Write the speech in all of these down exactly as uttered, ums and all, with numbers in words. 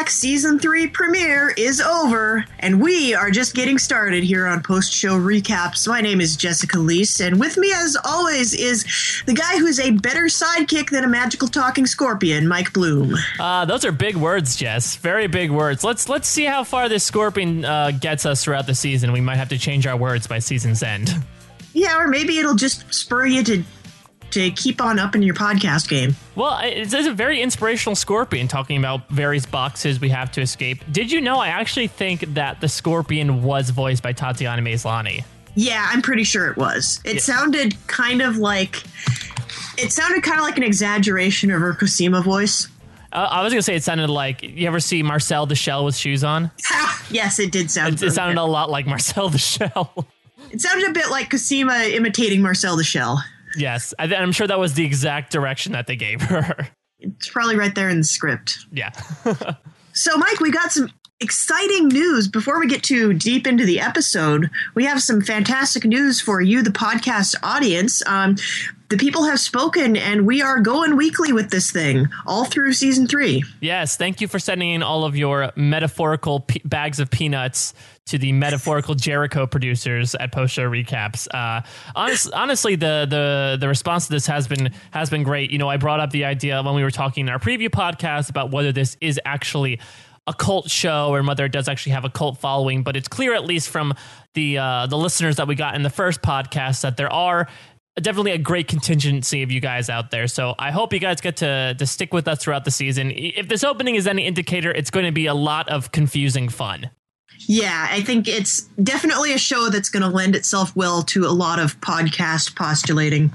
back. Season three premiere is over, and we are just getting started here on post-show recaps. My name is Jessica Leese, and with me, as always, is the guy who's a better sidekick than a magical talking scorpion, Mike Bloom. Uh, those are big words, Jess. Very big words. Let's let's see how far this scorpion uh, gets us throughout the season. We might have to change our words by season's end. Yeah, or maybe it'll just spur you to to keep on up in your podcast game. Well, it's, it's a very inspirational scorpion talking about various boxes we have to escape. Did you know I actually think that the scorpion was voiced by Tatiana Maslany? Yeah, I'm pretty sure it was. It yeah. sounded kind of like it sounded kind of like an exaggeration of her Cosima voice. Uh, I was going to say it sounded like, you ever see Marcel the Shell with shoes on? Yes, it did sound. It, it sounded a lot like Marcel the Shell. It sounded a bit like Cosima imitating Marcel the Shell. Yes, I, I'm sure that was the exact direction that they gave her. It's probably right there in the script. Yeah. So, Mike, we got some exciting news. Before we get too deep into the episode, we have some fantastic news for you, the podcast audience. Um, the people have spoken, and we are going weekly with this thing all through season three. Yes, thank you for sending in all of your metaphorical pe- bags of peanuts to the metaphorical Jericho producers at Post Show Recaps. Uh, honest, honestly, the the the response to this has been has been great. You know, I brought up the idea when we were talking in our preview podcast about whether this is actually a cult show or whether it does actually have a cult following. But it's clear, at least from the uh, the listeners that we got in the first podcast, that there are definitely a great contingency of you guys out there. So I hope you guys get to to stick with us throughout the season. If this opening is any indicator, it's going to be a lot of confusing fun. Yeah, I think it's definitely a show that's going to lend itself well to a lot of podcast postulating.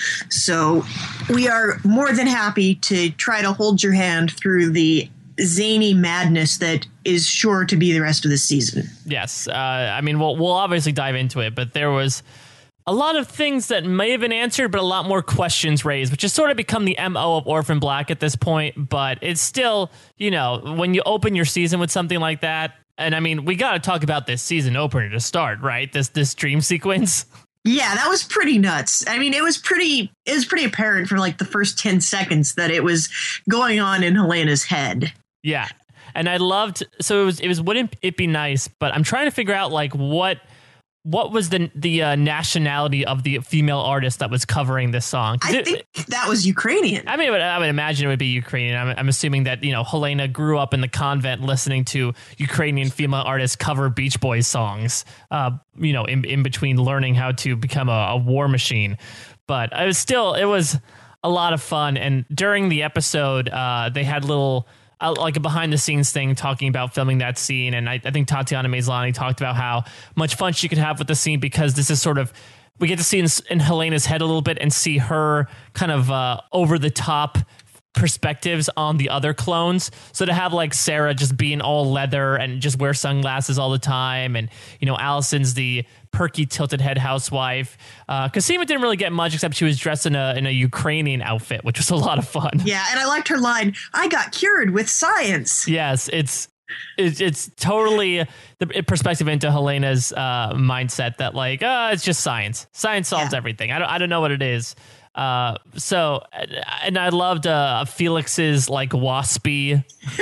So we are more than happy to try to hold your hand through the zany madness that is sure to be the rest of the season. Yes, uh, I mean, we'll, we'll obviously dive into it, but there was a lot of things that may have been answered, but a lot more questions raised, which has sort of become the M O of Orphan Black at this point. But it's still, you know, when you open your season with something like that, and I mean, we got to talk about this season opener to start, right? This this dream sequence. Yeah, that was pretty nuts. I mean, it was pretty it was pretty apparent for like the first ten seconds that it was going on in Helena's head. Yeah. And I loved, so it was it was Wouldn't It Be Nice, but I'm trying to figure out like what what was the the uh, nationality of the female artist that was covering this song? I it, think that was Ukrainian. I mean, I would imagine it would be Ukrainian. I'm, I'm assuming that, you know, Helena grew up in the convent listening to Ukrainian female artists cover Beach Boys songs, uh, you know, in, in between learning how to become a, a war machine. But it was still, it was a lot of fun. And during the episode, uh, they had little... Uh, like a behind the scenes thing talking about filming that scene. And I, I think Tatiana Maslany talked about how much fun she could have with the scene because this is sort of, we get to see in, in Helena's head a little bit and see her kind of uh, over the top perspectives on the other clones. So to have like Sarah just being all leather and just wear sunglasses all the time, and you know, Allison's the perky tilted head housewife. Uh, Cosima didn't really get much except she was dressed in a in a Ukrainian outfit, which was a lot of fun. Yeah, and I liked her line, "I got cured with science." Yes, it's it's, it's totally the perspective into Helena's uh, mindset that like, uh, it's just science. Science solves yeah. everything. I don't I don't know what it is. Uh, so, and I loved uh, Felix's like waspy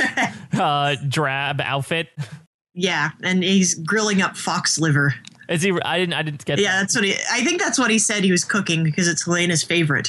uh, drab outfit. Yeah, and he's grilling up fox liver. Is he? I didn't. I didn't get. Yeah, that. that's what he. I think that's what he said he was cooking because it's Helena's favorite.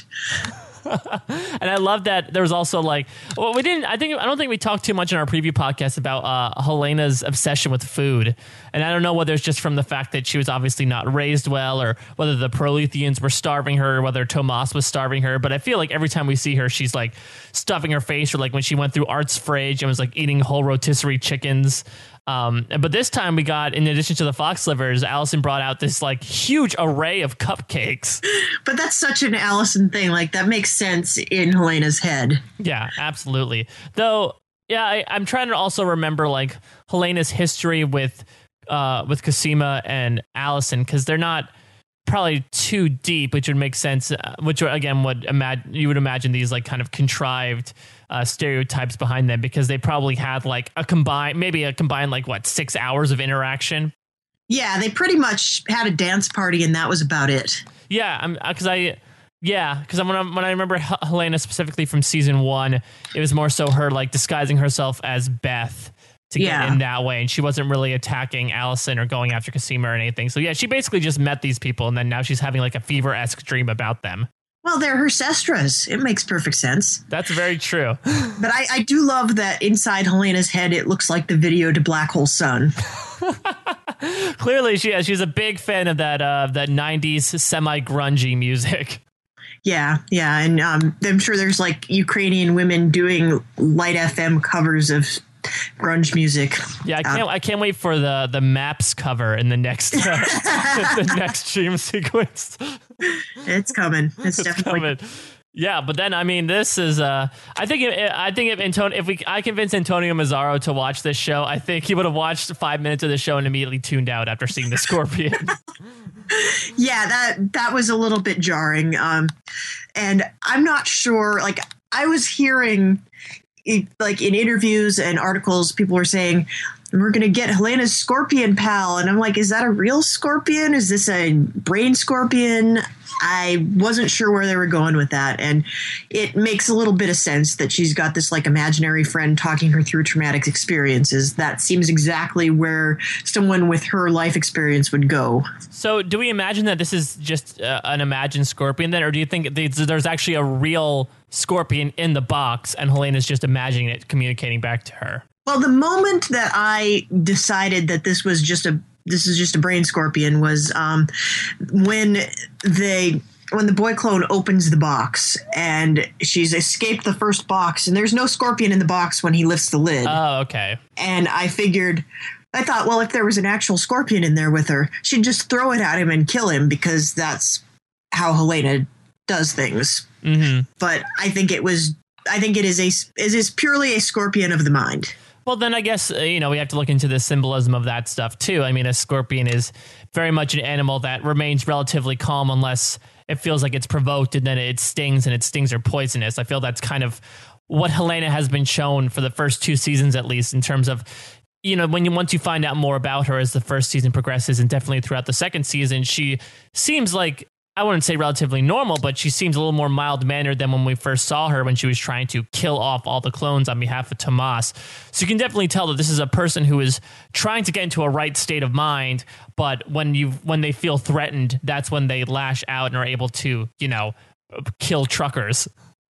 And I love that there was also like, well, we didn't, I think, I don't think we talked too much in our preview podcast about uh, Helena's obsession with food. And I don't know whether it's just from the fact that she was obviously not raised well, or whether the Proletheans were starving her, or whether Tomas was starving her. But I feel like every time we see her, she's like stuffing her face, or like when she went through Art's fridge and was like eating whole rotisserie chickens. Um, but this time we got, in addition to the fox livers, Allison brought out this like huge array of cupcakes. But that's such an Allison thing. Like that makes sense in Helena's head. Yeah, absolutely. Though, yeah, I, I'm trying to also remember like Helena's history with, uh, with Cosima and Allison, because they're not probably too deep, which would make sense. Uh, which again would imagine you would imagine these like kind of contrived uh, stereotypes behind them, because they probably had like a combined, maybe a combined like what six hours of interaction. Yeah, they pretty much had a dance party, and that was about it. Yeah, I'm because I. Yeah, because when I, when I remember Helena specifically from season one, it was more so her like disguising herself as Beth to Yeah. get in that way. And she wasn't really attacking Allison or going after Cosima or anything. So yeah, she basically just met these people and then now she's having like a fever-esque dream about them. Well, they're her sestras. It makes perfect sense. That's very true. But I, I do love that inside Helena's head, it looks like the video to Black Hole Sun. Clearly, she yeah, she's a big fan of that uh, that nineties semi-grungy music. Yeah, yeah. And um, I'm sure there's like Ukrainian women doing light F M covers of grunge music. Yeah, I can't. Uh, I can't wait for the the Maps cover in the next uh, the next dream sequence. It's coming. It's, it's definitely coming. Yeah, but then I mean, this is. Uh, I think. If, I think if Antonio, if we, I convinced Antonio Mazzaro to watch this show, I think he would have watched five minutes of the show and immediately tuned out after seeing the Scorpion. Yeah, that that was a little bit jarring. Um, and I'm not sure. Like, I was hearing. It, like in interviews and articles, people were saying, we're going to get Helena's scorpion pal. And I'm like, is that a real scorpion? Is this a brain scorpion? I wasn't sure where they were going with that. And it makes a little bit of sense that she's got this like imaginary friend talking her through traumatic experiences. That seems exactly where someone with her life experience would go. So do we imagine that this is just uh, an imagined scorpion then? Or do you think there's actually a real scorpion in the box and Helena's just imagining it communicating back to her? Well, the moment that I decided that this was just a this is just a brain scorpion was um, when they when the boy clone opens the box and she's escaped the first box and there's no scorpion in the box when he lifts the lid. Oh, okay. And I figured, I thought, well, if there was an actual scorpion in there with her, she'd just throw it at him and kill him because that's how Helena does things. Mm-hmm. But I think it was, I think it is a, it is purely a scorpion of the mind. Well, then I guess, uh, you know, we have to look into the symbolism of that stuff, too. I mean, a scorpion is very much an animal that remains relatively calm unless it feels like it's provoked and then it stings and its stings are poisonous. I feel that's kind of what Helena has been shown for the first two seasons, at least in terms of, you know, when you once you find out more about her as the first season progresses and definitely throughout the second season, she seems like, I wouldn't say relatively normal, but she seems a little more mild-mannered than when we first saw her when she was trying to kill off all the clones on behalf of Tomas. So you can definitely tell that this is a person who is trying to get into a right state of mind, but when you when they feel threatened, that's when they lash out and are able to, you know, kill truckers.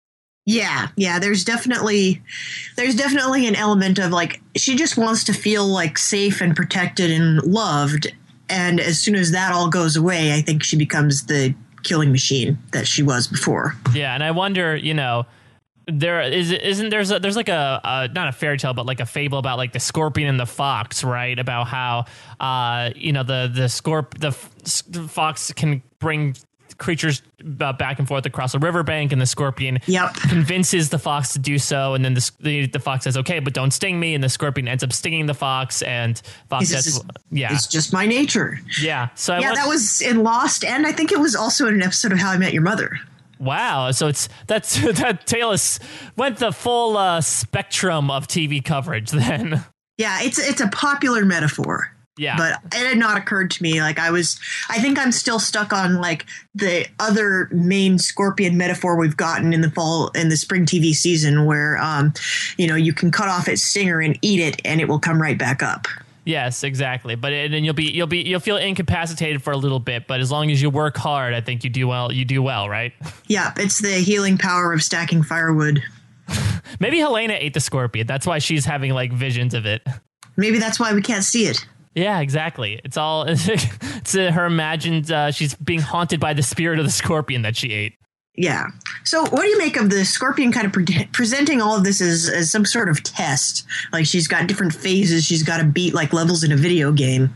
Yeah, yeah, there's definitely there's definitely an element of like she just wants to feel like safe and protected and loved. And as soon as that all goes away, I think she becomes the killing machine that she was before. Yeah, and I wonder, you know, there is isn't there's a, there's like a, a not a fairy tale, but like a fable about like the scorpion and the fox, right? About how uh you know the the scorp the, the fox can bring creatures uh, back and forth across a riverbank, and the scorpion yep. convinces the fox to do so, and then the, the the fox says, "Okay, but don't sting me," and the scorpion ends up stinging the fox, and fox says, is, "Yeah, it's just my nature." Yeah, so I yeah, want, that was in Lost, and I think it was also in an episode of How I Met Your Mother. Wow, so it's that's that tale is, went the full uh, spectrum of T V coverage then. Yeah, it's it's a popular metaphor. Yeah. But it had not occurred to me. Like I was, I think I'm still stuck on like the other main scorpion metaphor we've gotten in the fall, in the spring T V season where, um, you know, you can cut off its stinger and eat it and it will come right back up. Yes, exactly. But and then you'll be you'll be you'll feel incapacitated for a little bit, but as long as you work hard, I think you do well. You do well, right? Yeah, it's the healing power of stacking firewood. Maybe Helena ate the scorpion. That's why she's having like visions of it. Maybe that's why we can't see it. Yeah, exactly. It's all it's uh, her imagined. Uh, she's being haunted by the spirit of the scorpion that she ate. Yeah. So what do you make of the scorpion kind of pre- presenting all of this as, as some sort of test? Like she's got different phases. She's got to beat like levels in a video game.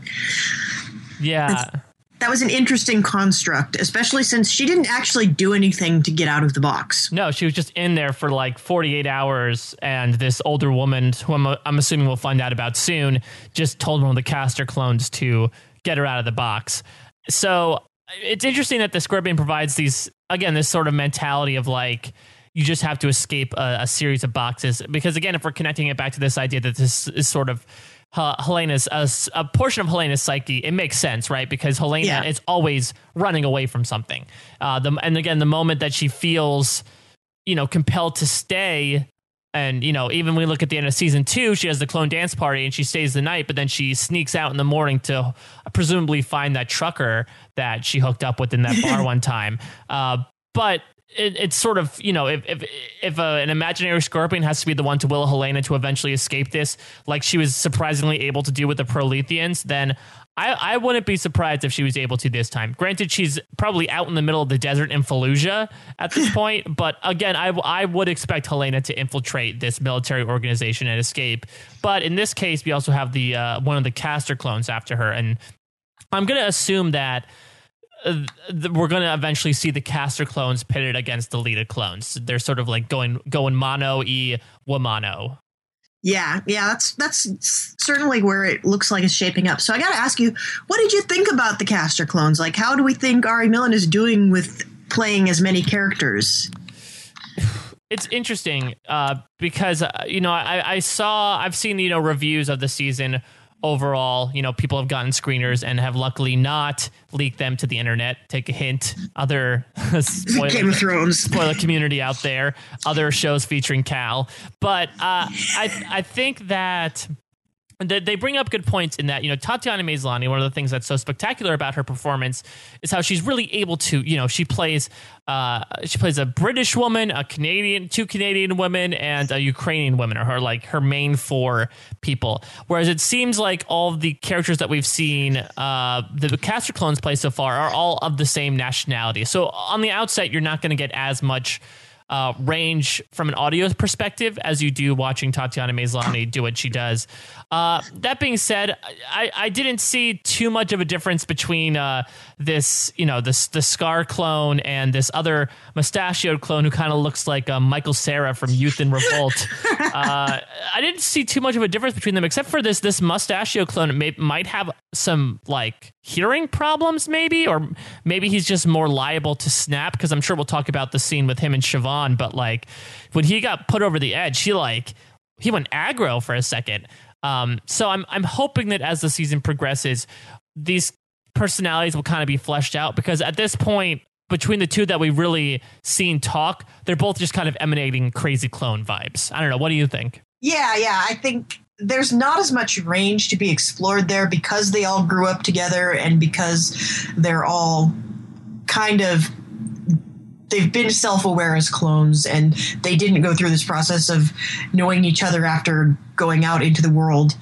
Yeah. That's, that was an interesting construct, especially since she didn't actually do anything to get out of the box. No, she was just in there for like forty-eight hours, and this older woman, who I'm, I'm assuming we'll find out about soon, just told one of the caster clones to get her out of the box. So it's interesting that the Scorpion provides these, again, this sort of mentality of like, you just have to escape a, a series of boxes. Because again, if we're connecting it back to this idea that this is sort of Uh, Helena's a, a portion of Helena's psyche, it makes sense, right? Because Helena yeah. is always running away from something. Uh, the, and again, the moment that she feels, you know, compelled to stay And, you know, even when we look at the end of season two, she has the clone dance party and she stays the night, but then she sneaks out in the morning to presumably find that trucker that she hooked up with in that bar one time. Uh, but it, it's sort of, you know, if if, if uh, an imaginary Scorpion has to be the one to will Helena to eventually escape this, like she was surprisingly able to do with the Proletheans, then I, I wouldn't be surprised if she was able to this time. Granted, she's probably out in the middle of the desert in Fallujah at this point. But again, I, I would expect Helena to infiltrate this military organization and escape. But in this case, we also have the uh, one of the Castor clones after her. And I'm going to assume that uh, th- we're going to eventually see the Castor clones pitted against the Lita clones. They're sort of like going going mano e wamano. Yeah, yeah, that's that's certainly where it looks like it's shaping up. So I got to ask you, what did you think about the Castor clones? Like, how do we think Ari Millen is doing with playing as many characters? It's interesting uh, because, uh, you know, I, I saw, I've seen, you know, reviews of the season overall. You know, people have gotten screeners and have luckily not leaked them to the internet. Take a hint, other spoiler, Game of Thrones spoiler community out there, other shows featuring Cal. But uh, I I think that they bring up good points in that, you know, Tatiana Maslany, one of the things that's so spectacular about her performance is how she's really able to, you know, she plays uh, she plays a British woman, a Canadian, two Canadian women, and a Ukrainian woman are her like her main four people. Whereas it seems like all of the characters that we've seen uh, the Castor clones play so far are all of the same nationality. So on the outset, you're not going to get as much Uh, range from an audio perspective as you do watching Tatiana Maslany do what she does. Uh, that being said, I, I didn't see too much of a difference between uh, this, you know, this the Scar clone and this other mustachioed clone who kind of looks like uh, Michael Cera from Youth in Revolt. uh, I didn't see too much of a difference between them, except for this this mustachioed clone may, might have some like hearing problems, maybe, or maybe he's just more liable to snap, because I'm sure we'll talk about the scene with him and Siobhan, but like when he got put over the edge, he like he went aggro for a second. Um, so I'm I'm hoping that as the season progresses, these personalities will kind of be fleshed out, because at this point, between the two that we've really seen talk, they're both just kind of emanating crazy clone vibes. I don't know. What do you think? Yeah, yeah, I think there's not as much range to be explored there because they all grew up together and because they're all kind of, they've been self-aware as clones and they didn't go through this process of knowing each other after going out into the world.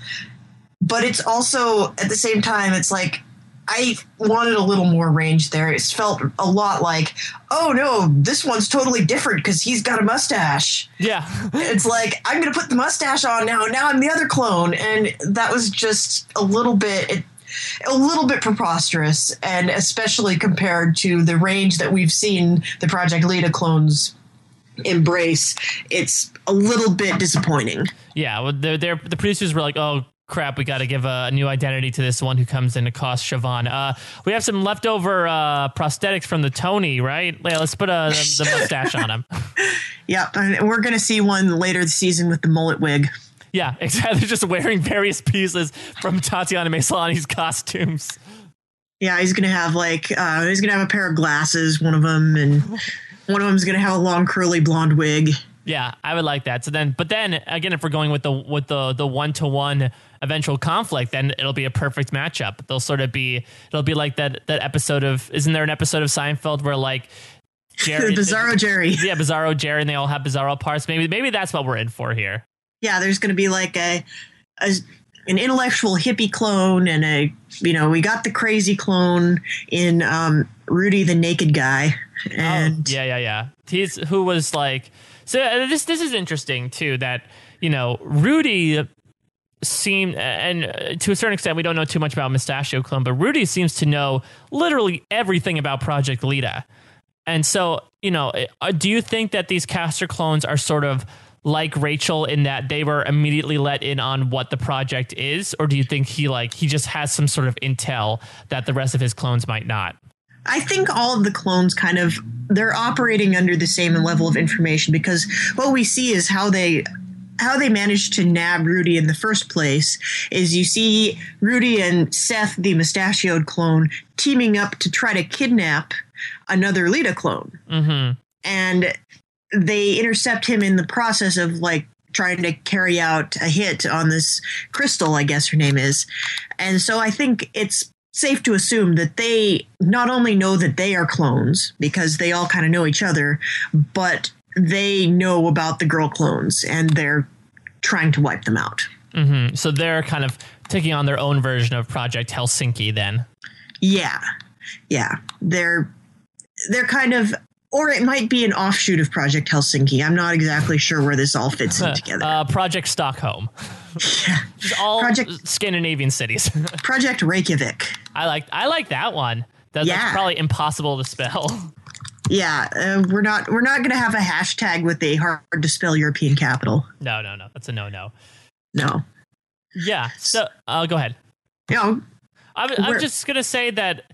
But it's also, at the same time, it's like, I wanted a little more range there. It felt a lot like, oh no, this one's totally different because he's got a mustache. Yeah. It's like, I'm going to put the mustache on now. Now I'm the other clone. And that was just a little bit, it, a little bit preposterous. And especially compared to the range that we've seen the Project Lita clones embrace, it's a little bit disappointing. Yeah. Well, they're, they're, the producers were like, oh, crap, we got to give a, a new identity to this one who comes in to cost Siobhan. Uh, we have some leftover uh, prosthetics from the Tony, right? Yeah, let's put a, the, the mustache on him. Yep, and we're going to see one later this season with the mullet wig. Yeah, exactly. They're just wearing various pieces from Tatiana Maslany's costumes. Yeah, he's going to have like, uh, he's going to have a pair of glasses, one of them, and one of them's going to have a long curly blonde wig. Yeah, I would like that. So then, but then again, if we're going with the with the the one to one eventual conflict, then it'll be a perfect matchup. They'll sort of be, it'll be like that that episode of, isn't there an episode of Seinfeld where like Jerry, Bizarro Jerry, yeah, Bizarro Jerry, and they all have bizarro parts. Maybe maybe that's what we're in for here. Yeah, there's going to be like a, a an intellectual hippie clone, and a, you know, we got the crazy clone in um, Rudy the Naked Guy, and oh, yeah, yeah, yeah. He's who was like. So uh, this this is interesting too, that, you know, Rudy seemed, and uh, to a certain extent we don't know too much about Mustachio Clone, but Rudy seems to know literally everything about Project Lita. And so, you know, uh, do you think that these Castor clones are sort of like Rachel in that they were immediately let in on what the project is, or do you think he like he just has some sort of intel that the rest of his clones might not? I think all of the clones kind of, they're operating under the same level of information, because what we see is how they how they managed to nab Rudy in the first place is you see Rudy and Seth, the mustachioed clone, teaming up to try to kidnap another Lita clone. Mm-hmm. And they intercept him in the process of like trying to carry out a hit on this Crystal, I guess her name is. And so I think it's safe to assume that they not only know that they are clones because they all kind of know each other, but they know about the girl clones and they're trying to wipe them out. Mm-hmm. So they're kind of taking on their own version of Project Helsinki then. Yeah. Yeah. They're they're kind of, or it might be an offshoot of Project Helsinki. I'm not exactly sure where this all fits in together. Uh, Project Stockholm. Yeah. Just all Project, Scandinavian cities. Project Reykjavik. I like I like that one. That, yeah. That's probably impossible to spell. Yeah, uh, we're not we're not going to have a hashtag with a hard to spell European capital. No, no, no. That's a no, no. No. Yeah. So uh, go ahead. You know, I'm, I'm just gonna say that.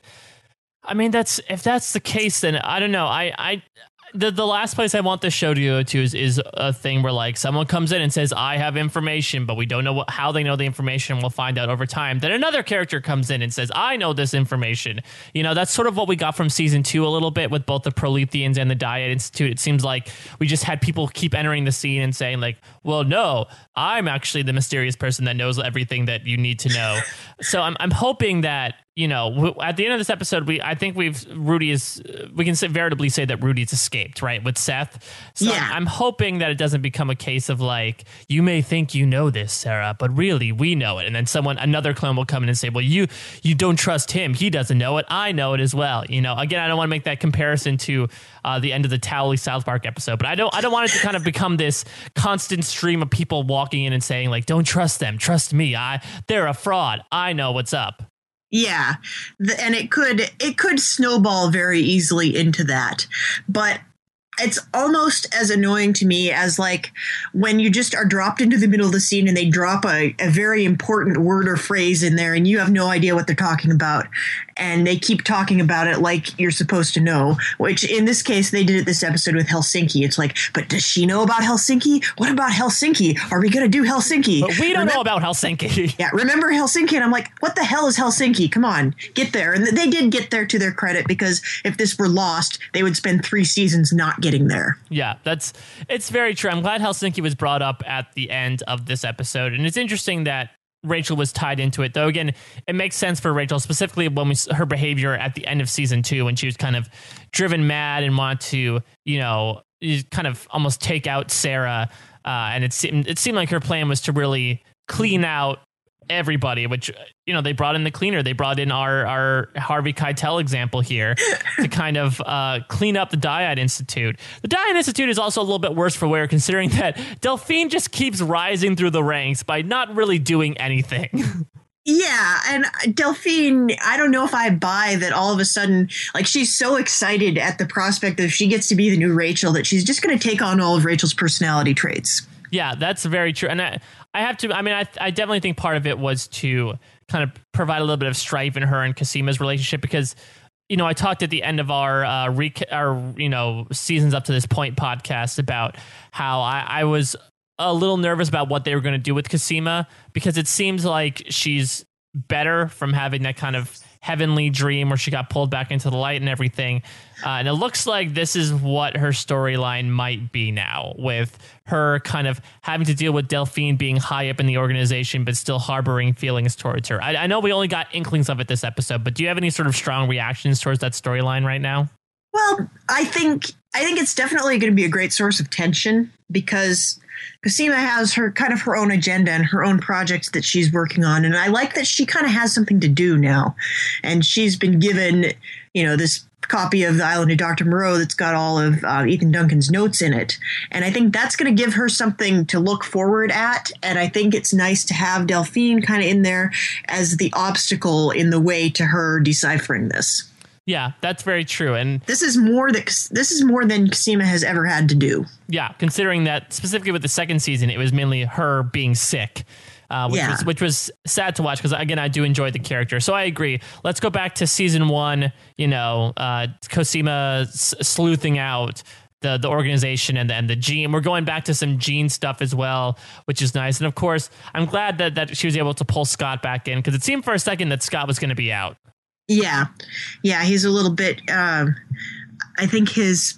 I mean, that's if that's the case, then I don't know. I, I, the the last place I want this show to go to is is a thing where like someone comes in and says, "I have information," but we don't know what, how they know the information. We'll find out over time. Then another character comes in and says, "I know this information." You know, that's sort of what we got from season two a little bit with both the Proletheans and the Dyad Institute. It seems like we just had people keep entering the scene and saying like, "Well, no, I'm actually the mysterious person that knows everything that you need to know." So I'm I'm hoping that, you know, at the end of this episode, we I think we've Rudy is we can say, veritably say that Rudy's escaped, right, with Seth. So yeah. I'm, I'm hoping that it doesn't become a case of like, you may think you know this, Sarah, but really we know it. And then someone, another clone will come in and say, well, you you don't trust him. He doesn't know it. I know it as well. You know, again, I don't want to make that comparison to uh, the end of the Towley South Park episode, but I don't I don't want it to kind of become this constant stream of people walking in and saying like, don't trust them. Trust me. I they're a fraud. I know what's up. Yeah, the, and it could it could snowball very easily into that, but it's almost as annoying to me as like when you just are dropped into the middle of the scene and they drop a, a very important word or phrase in there and you have no idea what they're talking about and they keep talking about it like you're supposed to know, which in this case they did it this episode with Helsinki. It's like, but does she know about Helsinki? What about Helsinki? Are we going to do Helsinki? But we don't remember, know about Helsinki. Yeah, remember Helsinki? And I'm like, what the hell is Helsinki? Come on, get there. And they did get there to their credit because if this were lost, they would spend three seasons not getting Getting there. Yeah, that's it's very true. I'm glad Helsinki was brought up at the end of this episode, and it's interesting that Rachel was tied into it. Though again, it makes sense for Rachel, specifically when we her behavior at the end of season two, when she was kind of driven mad and wanted to, you know, kind of almost take out Sarah, uh, and it seemed it seemed like her plan was to really clean out everybody, which, you know, they brought in the cleaner. They brought in our our Harvey Keitel example here to kind of uh, clean up the Dyad Institute. The Dyad Institute is also a little bit worse for wear, considering that Delphine just keeps rising through the ranks by not really doing anything. Yeah, and Delphine, I don't know if I buy that all of a sudden, like, she's so excited at the prospect that if she gets to be the new Rachel, that she's just going to take on all of Rachel's personality traits. Yeah, that's very true. And I, I have to, I mean, I, I definitely think part of it was to kind of provide a little bit of strife in her and Cosima's relationship because, you know, I talked at the end of our, uh, rec- our, you know, seasons up to this point podcast about how I, I was a little nervous about what they were going to do with Cosima because it seems like she's better from having that kind of heavenly dream where she got pulled back into the light and everything. Uh, and it looks like this is what her storyline might be now, with her kind of having to deal with Delphine being high up in the organization, but still harboring feelings towards her. I, I know we only got inklings of it this episode, but do you have any sort of strong reactions towards that storyline right now? Well, I think I think it's definitely going to be a great source of tension because Cosima has her kind of her own agenda and her own projects that she's working on. And I like that she kind of has something to do now. And she's been given, you know, this copy of The Island of Doctor Moreau that's got all of uh, Ethan Duncan's notes in it. And I think that's going to give her something to look forward at. And I think it's nice to have Delphine kind of in there as the obstacle in the way to her deciphering this. Yeah, that's very true. And this is more that this is more than Cosima has ever had to do. Yeah, considering that specifically with the second season, it was mainly her being sick, uh, which, yeah. was, which was sad to watch because, again, I do enjoy the character. So I agree. Let's go back to season one, you know, uh, Cosima s- sleuthing out the the organization and the, and the gene. We're going back to some gene stuff as well, which is nice. And, of course, I'm glad that, that she was able to pull Scott back in because it seemed for a second that Scott was going to be out. Yeah. Yeah, he's a little bit, um, I think his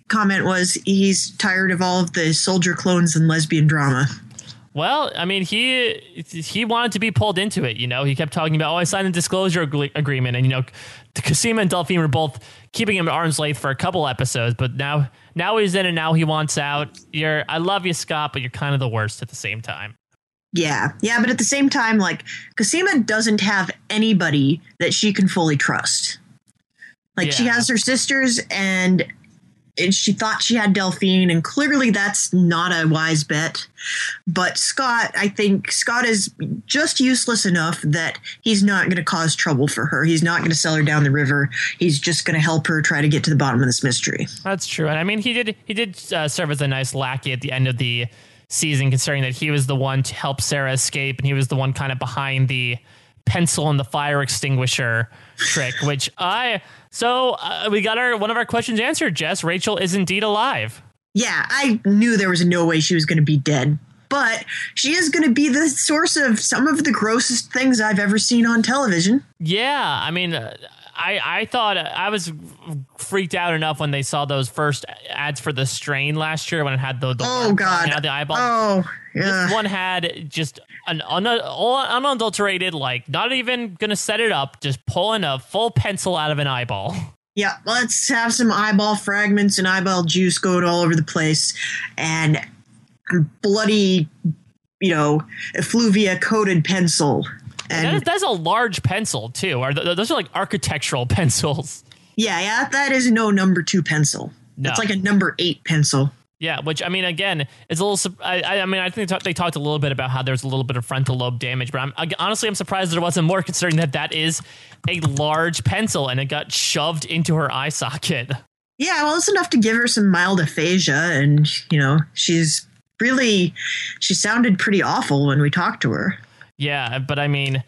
comment was he's tired of all of the soldier clones and lesbian drama. Well, I mean, he he wanted to be pulled into it, you know. He kept talking about, oh, I signed a disclosure ag- agreement. And, you know, Cosima and Delphine were both keeping him at arm's length for a couple episodes. But now now he's in and now he wants out. You're, I love you, Scott, but you're kind of the worst at the same time. Yeah. Yeah. But at the same time, like, Cosima doesn't have anybody that she can fully trust. Like, yeah. She has her sisters and... And she thought she had Delphine, and clearly that's not a wise bet. But Scott, I think Scott is just useless enough that he's not going to cause trouble for her. He's not going to sell her down the river. He's just going to help her try to get to the bottom of this mystery. That's true. And I mean, he did he did uh, serve as a nice lackey at the end of the season, considering that he was the one to help Sarah escape, and he was the one kind of behind the pencil and the fire extinguisher trick, which I... So uh, we got our one of our questions answered, Jess. Rachel is indeed alive. Yeah, I knew there was no way she was going to be dead, but she is going to be the source of some of the grossest things I've ever seen on television. Yeah, I mean, uh, I I thought uh, I was freaked out enough when they saw those first ads for the strain last year when it had the, the oh god out the eyeball. Oh yeah. This one had just an un- unadulterated, like not even gonna set it up, just pulling a full pencil out of an eyeball. Yeah, let's have some eyeball fragments and eyeball juice going all over the place, and bloody, you know, effluvia coated pencil. And that is, that's a large pencil too. Or th- those are like architectural pencils. Yeah, yeah, that is no number two pencil. No. That's like a number eight pencil. Yeah, which, I mean, again, it's a little... I, I mean, I think they, talk, they talked a little bit about how there's a little bit of frontal lobe damage, but I'm I, honestly, I'm surprised there wasn't more, considering that that is a large pencil and it got shoved into her eye socket. Yeah, well, it's enough to give her some mild aphasia, and, you know, she's really... She sounded pretty awful when we talked to her. Yeah, but I mean...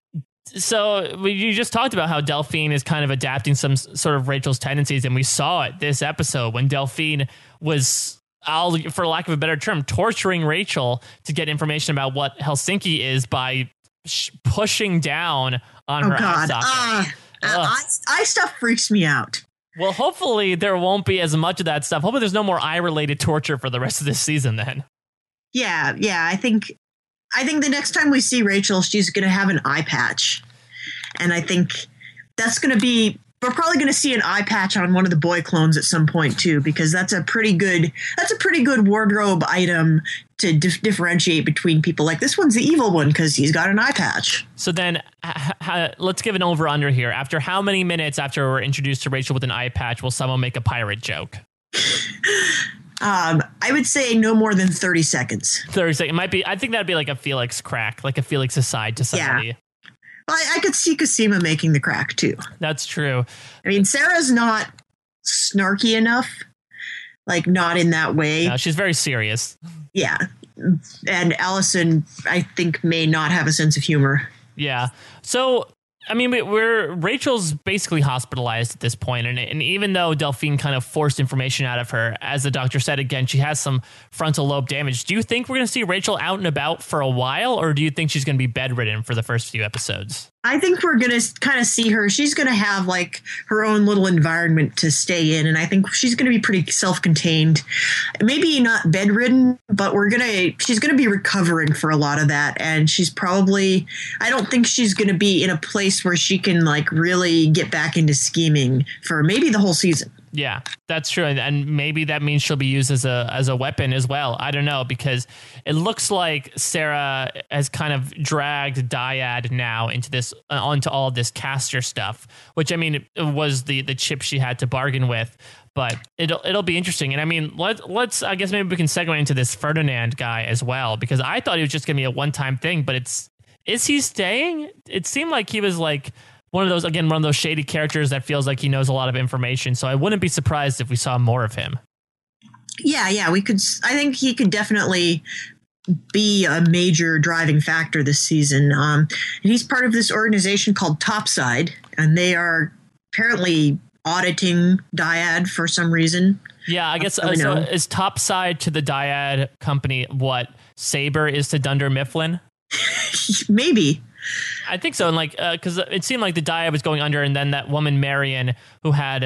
So we, you just talked about how Delphine is kind of adapting some sort of Rachel's tendencies, and we saw it this episode when Delphine was... I'll, for lack of a better term, torturing Rachel to get information about what Helsinki is by sh- pushing down on oh her God. eye socket. Uh, uh, eye, eye stuff freaks me out. Well, hopefully there won't be as much of that stuff. Hopefully there's no more eye-related torture for the rest of this season then. Yeah, yeah, I think I think the next time we see Rachel, she's going to have an eye patch. And I think that's going to be... We're probably going to see an eye patch on one of the boy clones at some point too, because that's a pretty good that's a pretty good wardrobe item to dif- differentiate between people. Like, this one's the evil one because he's got an eye patch. So then, h- h- let's give an over under here. After how many minutes after we're introduced to Rachel with an eye patch will someone make a pirate joke? um, I would say no more than thirty seconds. thirty seconds. It might be. I think that'd be like a Felix crack, like a Felix aside to somebody. Yeah. I, I could see Cosima making the crack too. That's true. I mean, Sarah's not snarky enough, like not in that way. No, she's very serious. Yeah. And Allison, I think, may not have a sense of humor. Yeah. So, I mean, we're Rachel's basically hospitalized at this point, and, and even though Delphine kind of forced information out of her, as the doctor said, again, she has some frontal lobe damage. Do you think we're going to see Rachel out and about for a while, or do you think she's going to be bedridden for the first few episodes? I think we're going to kind of see her. She's going to have like her own little environment to stay in. And I think she's going to be pretty self-contained, maybe not bedridden, but we're going to, she's going to be recovering for a lot of that. And she's probably, I don't think she's going to be in a place where she can like really get back into scheming for maybe the whole season. Yeah, that's true. And maybe that means she'll be used as a as a weapon as well. I don't know, because it looks like Sarah has kind of dragged Dyad now into this uh, onto all of this caster stuff, which, I mean, it was the the chip she had to bargain with. But it'll it'll be interesting. And I mean, let, let's I guess maybe we can segue into this Ferdinand guy as well, because I thought he was just going to be a one time thing. But it's is he staying? It seemed like he was like one of those, again, one of those shady characters that feels like he knows a lot of information. So I wouldn't be surprised if we saw more of him. Yeah, yeah, we could. I think he could definitely be a major driving factor this season. Um, and he's part of this organization called Topside, and they are apparently auditing Dyad for some reason. Yeah, I guess uh, so. Is Topside to the Dyad company what Saber is to Dunder Mifflin? Maybe. I think so. And like, because uh, it seemed like the Dyad was going under, and then that woman Marion, who had,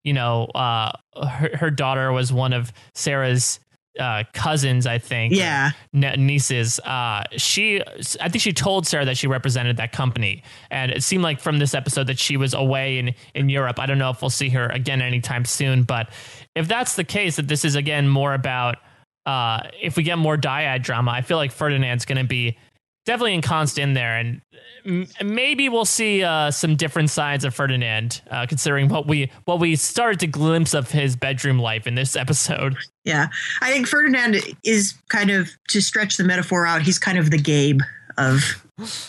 you know, uh, her, her daughter was one of Sarah's uh, cousins, I think. Yeah. Nieces. Uh, she, I think she told Sarah that she represented that company. And it seemed like from this episode that she was away in, in Europe. I don't know if we'll see her again anytime soon. But if that's the case, that this is, again, more about uh, if we get more dyad drama, I feel like Ferdinand's going to be definitely ensconced in there, and m- maybe we'll see uh, some different sides of Ferdinand, uh, considering what we what we started to glimpse of his bedroom life in this episode. Yeah, I think Ferdinand is kind of, to stretch the metaphor out, he's kind of the Gabe of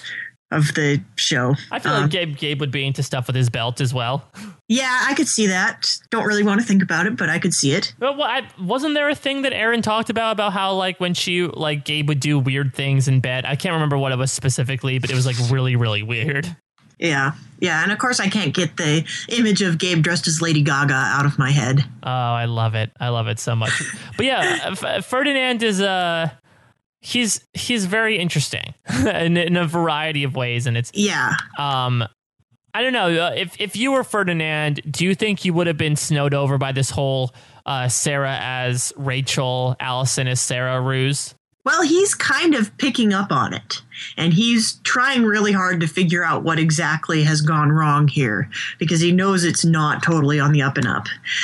of the show. I feel um, like Gabe Gabe would be into stuff with his belt as well. Yeah, I could see that. Don't really want to think about it, but I could see it. But what, I, wasn't there a thing that Erin talked about about how like when she like Gabe would do weird things in bed? I can't remember what it was specifically, but it was like really really weird. Yeah, yeah, and of course I can't get the image of Gabe dressed as Lady Gaga out of my head. Oh, I love it! I love it so much. But yeah, F- Ferdinand is uh he's he's very interesting in, in a variety of ways, and it's yeah. Um, I don't know if if you were Ferdinand, do you think you would have been snowed over by this whole uh, Sarah as Rachel, Allison as Sarah ruse? Well, he's kind of picking up on it, and he's trying really hard to figure out what exactly has gone wrong here, because he knows it's not totally on the up and up.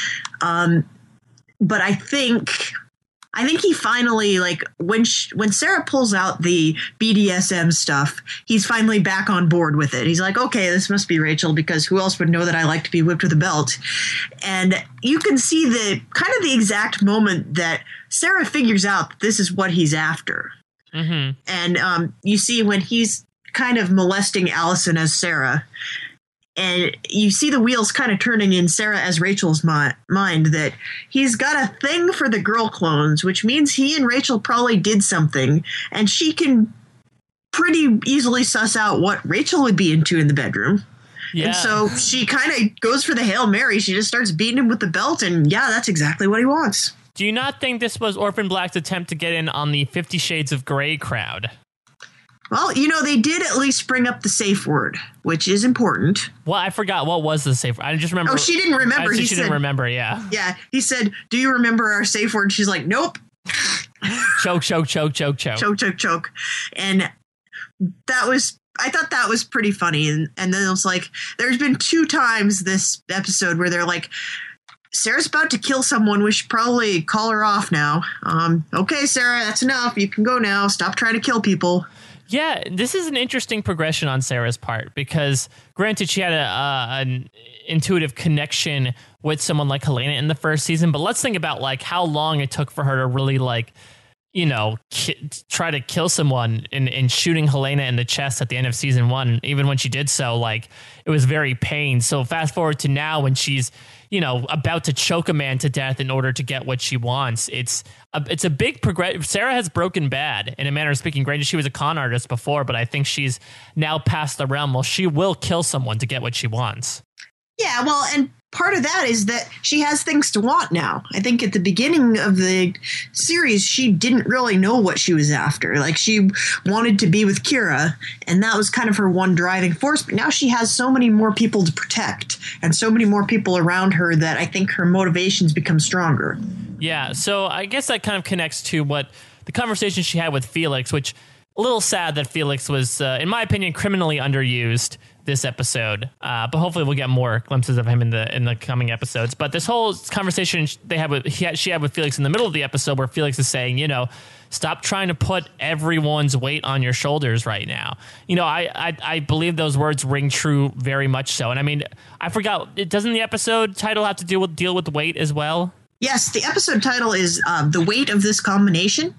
Um, but I think, I think he finally, like, when she, when Sarah pulls out the B D S M stuff, he's finally back on board with it. He's like, okay, this must be Rachel, because who else would know that I like to be whipped with a belt? And you can see the kind of the exact moment that Sarah figures out that this is what he's after. Mm-hmm. And um, you see when he's kind of molesting Allison as Sarah, and you see the wheels kind of turning in Sarah as Rachel's mi- mind, that he's got a thing for the girl clones, which means he and Rachel probably did something, and she can pretty easily suss out what Rachel would be into in the bedroom. Yeah. And so she kind of goes for the Hail Mary. She just starts beating him with the belt, and yeah, that's exactly what he wants. Do you not think this was Orphan Black's attempt to get in on the Fifty Shades of Grey crowd? Well, you know, they did at least bring up the safe word, which is important. Well, I forgot. What was the safe word? I just remember. Oh, she didn't remember. I, he she said, didn't remember, yeah. Yeah, he said, do you remember our safe word? She's like, nope. Choke, choke, choke, choke, choke. Choke, choke, choke. And that was, I thought that was pretty funny. And, and then it was like, there's been two times this episode where they're like, Sarah's about to kill someone. We should probably call her off now. Um, okay, Sarah, that's enough. You can go now. Stop trying to kill people. Yeah, this is an interesting progression on Sarah's part, because granted, she had a, uh, an intuitive connection with someone like Helena in the first season, but let's think about like how long it took for her to really like, you know, ki- try to kill someone in, in shooting Helena in the chest at the end of season one. Even when she did so, like, it was very pain. So fast forward to now when she's, you know, about to choke a man to death in order to get what she wants. It's a, it's a big progression. Sarah has broken bad, in a manner of speaking. Granted, she was a con artist before, but I think she's now past the realm. Well, she will kill someone to get what she wants. Yeah, well, and part of that is that she has things to want now. I think at the beginning of the series, she didn't really know what she was after. Like, she wanted to be with Kira, and that was kind of her one driving force. But now she has so many more people to protect and so many more people around her that I think her motivations become stronger. Yeah, so I guess that kind of connects to what the conversation she had with Felix, which a little sad that Felix was, uh, in my opinion, criminally underused this episode, uh, but hopefully we'll get more glimpses of him in the in the coming episodes. But this whole conversation they had with he had, she had with Felix in the middle of the episode, where Felix is saying, you know, stop trying to put everyone's weight on your shoulders right now. You know, I I, I believe those words ring true very much so. And I mean, I forgot, it doesn't the episode title have to deal with deal with weight as well? Yes, the episode title is uh, The Weight of This Combination.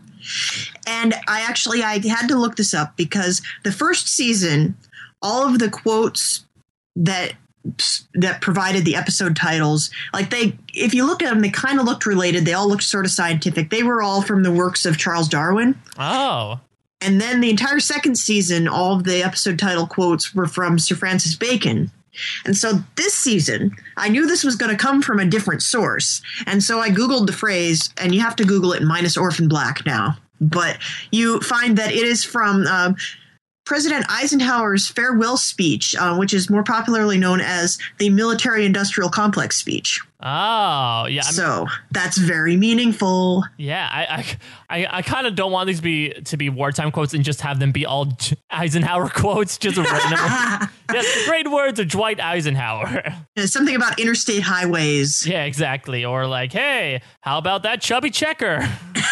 And I actually I had to look this up, because the first season, all of the quotes that that provided the episode titles, like they, if you looked at them, they kind of looked related. They all looked sort of scientific. They were all from the works of Charles Darwin. Oh. And then the entire second season, all of the episode title quotes were from Sir Francis Bacon. And so this season, I knew this was going to come from a different source. And so I Googled the phrase, and you have to Google it minus Orphan Black now. But you find that it is from um, President Eisenhower's farewell speech, uh, which is more popularly known as the military-industrial complex speech. Oh, yeah. I so mean, that's very meaningful. Yeah, I I, I, I kind of don't want these to be to be wartime quotes and just have them be all Eisenhower quotes, just random. Yes, the great words of Dwight Eisenhower. It's something about interstate highways. Yeah, exactly. Or like, hey, how about that chubby checker?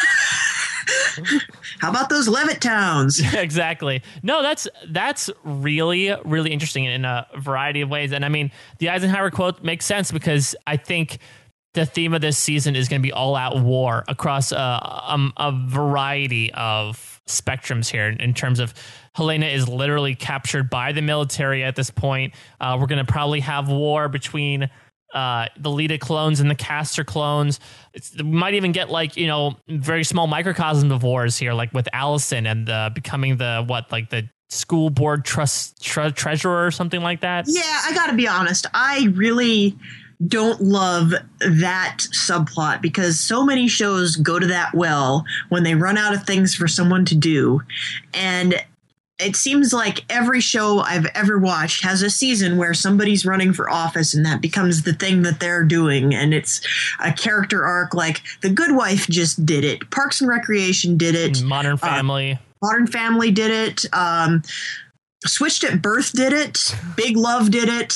How about those Levitt towns? Exactly. No, that's that's really, really interesting in a variety of ways. And I mean, the Eisenhower quote makes sense because I think the theme of this season is going to be all out war across a, a, a variety of spectrums here in, in terms of Helena is literally captured by the military at this point. Uh, we're going to probably have war between Uh, the Leda clones and the Castor clones. It's, we might even get like, you know, very small microcosm of wars here, like with Allison and uh, becoming the, what, like the school board trust tre- treasurer or something like that. Yeah, I gotta be honest. I really don't love that subplot because so many shows go to that well when they run out of things for someone to do. And it seems like every show I've ever watched has a season where somebody's running for office and that becomes the thing that they're doing. And it's a character arc like The Good Wife just did it. Parks and Recreation did it. Modern Family. Uh, Modern Family did it. Um, Switched at Birth did it. Big Love did it.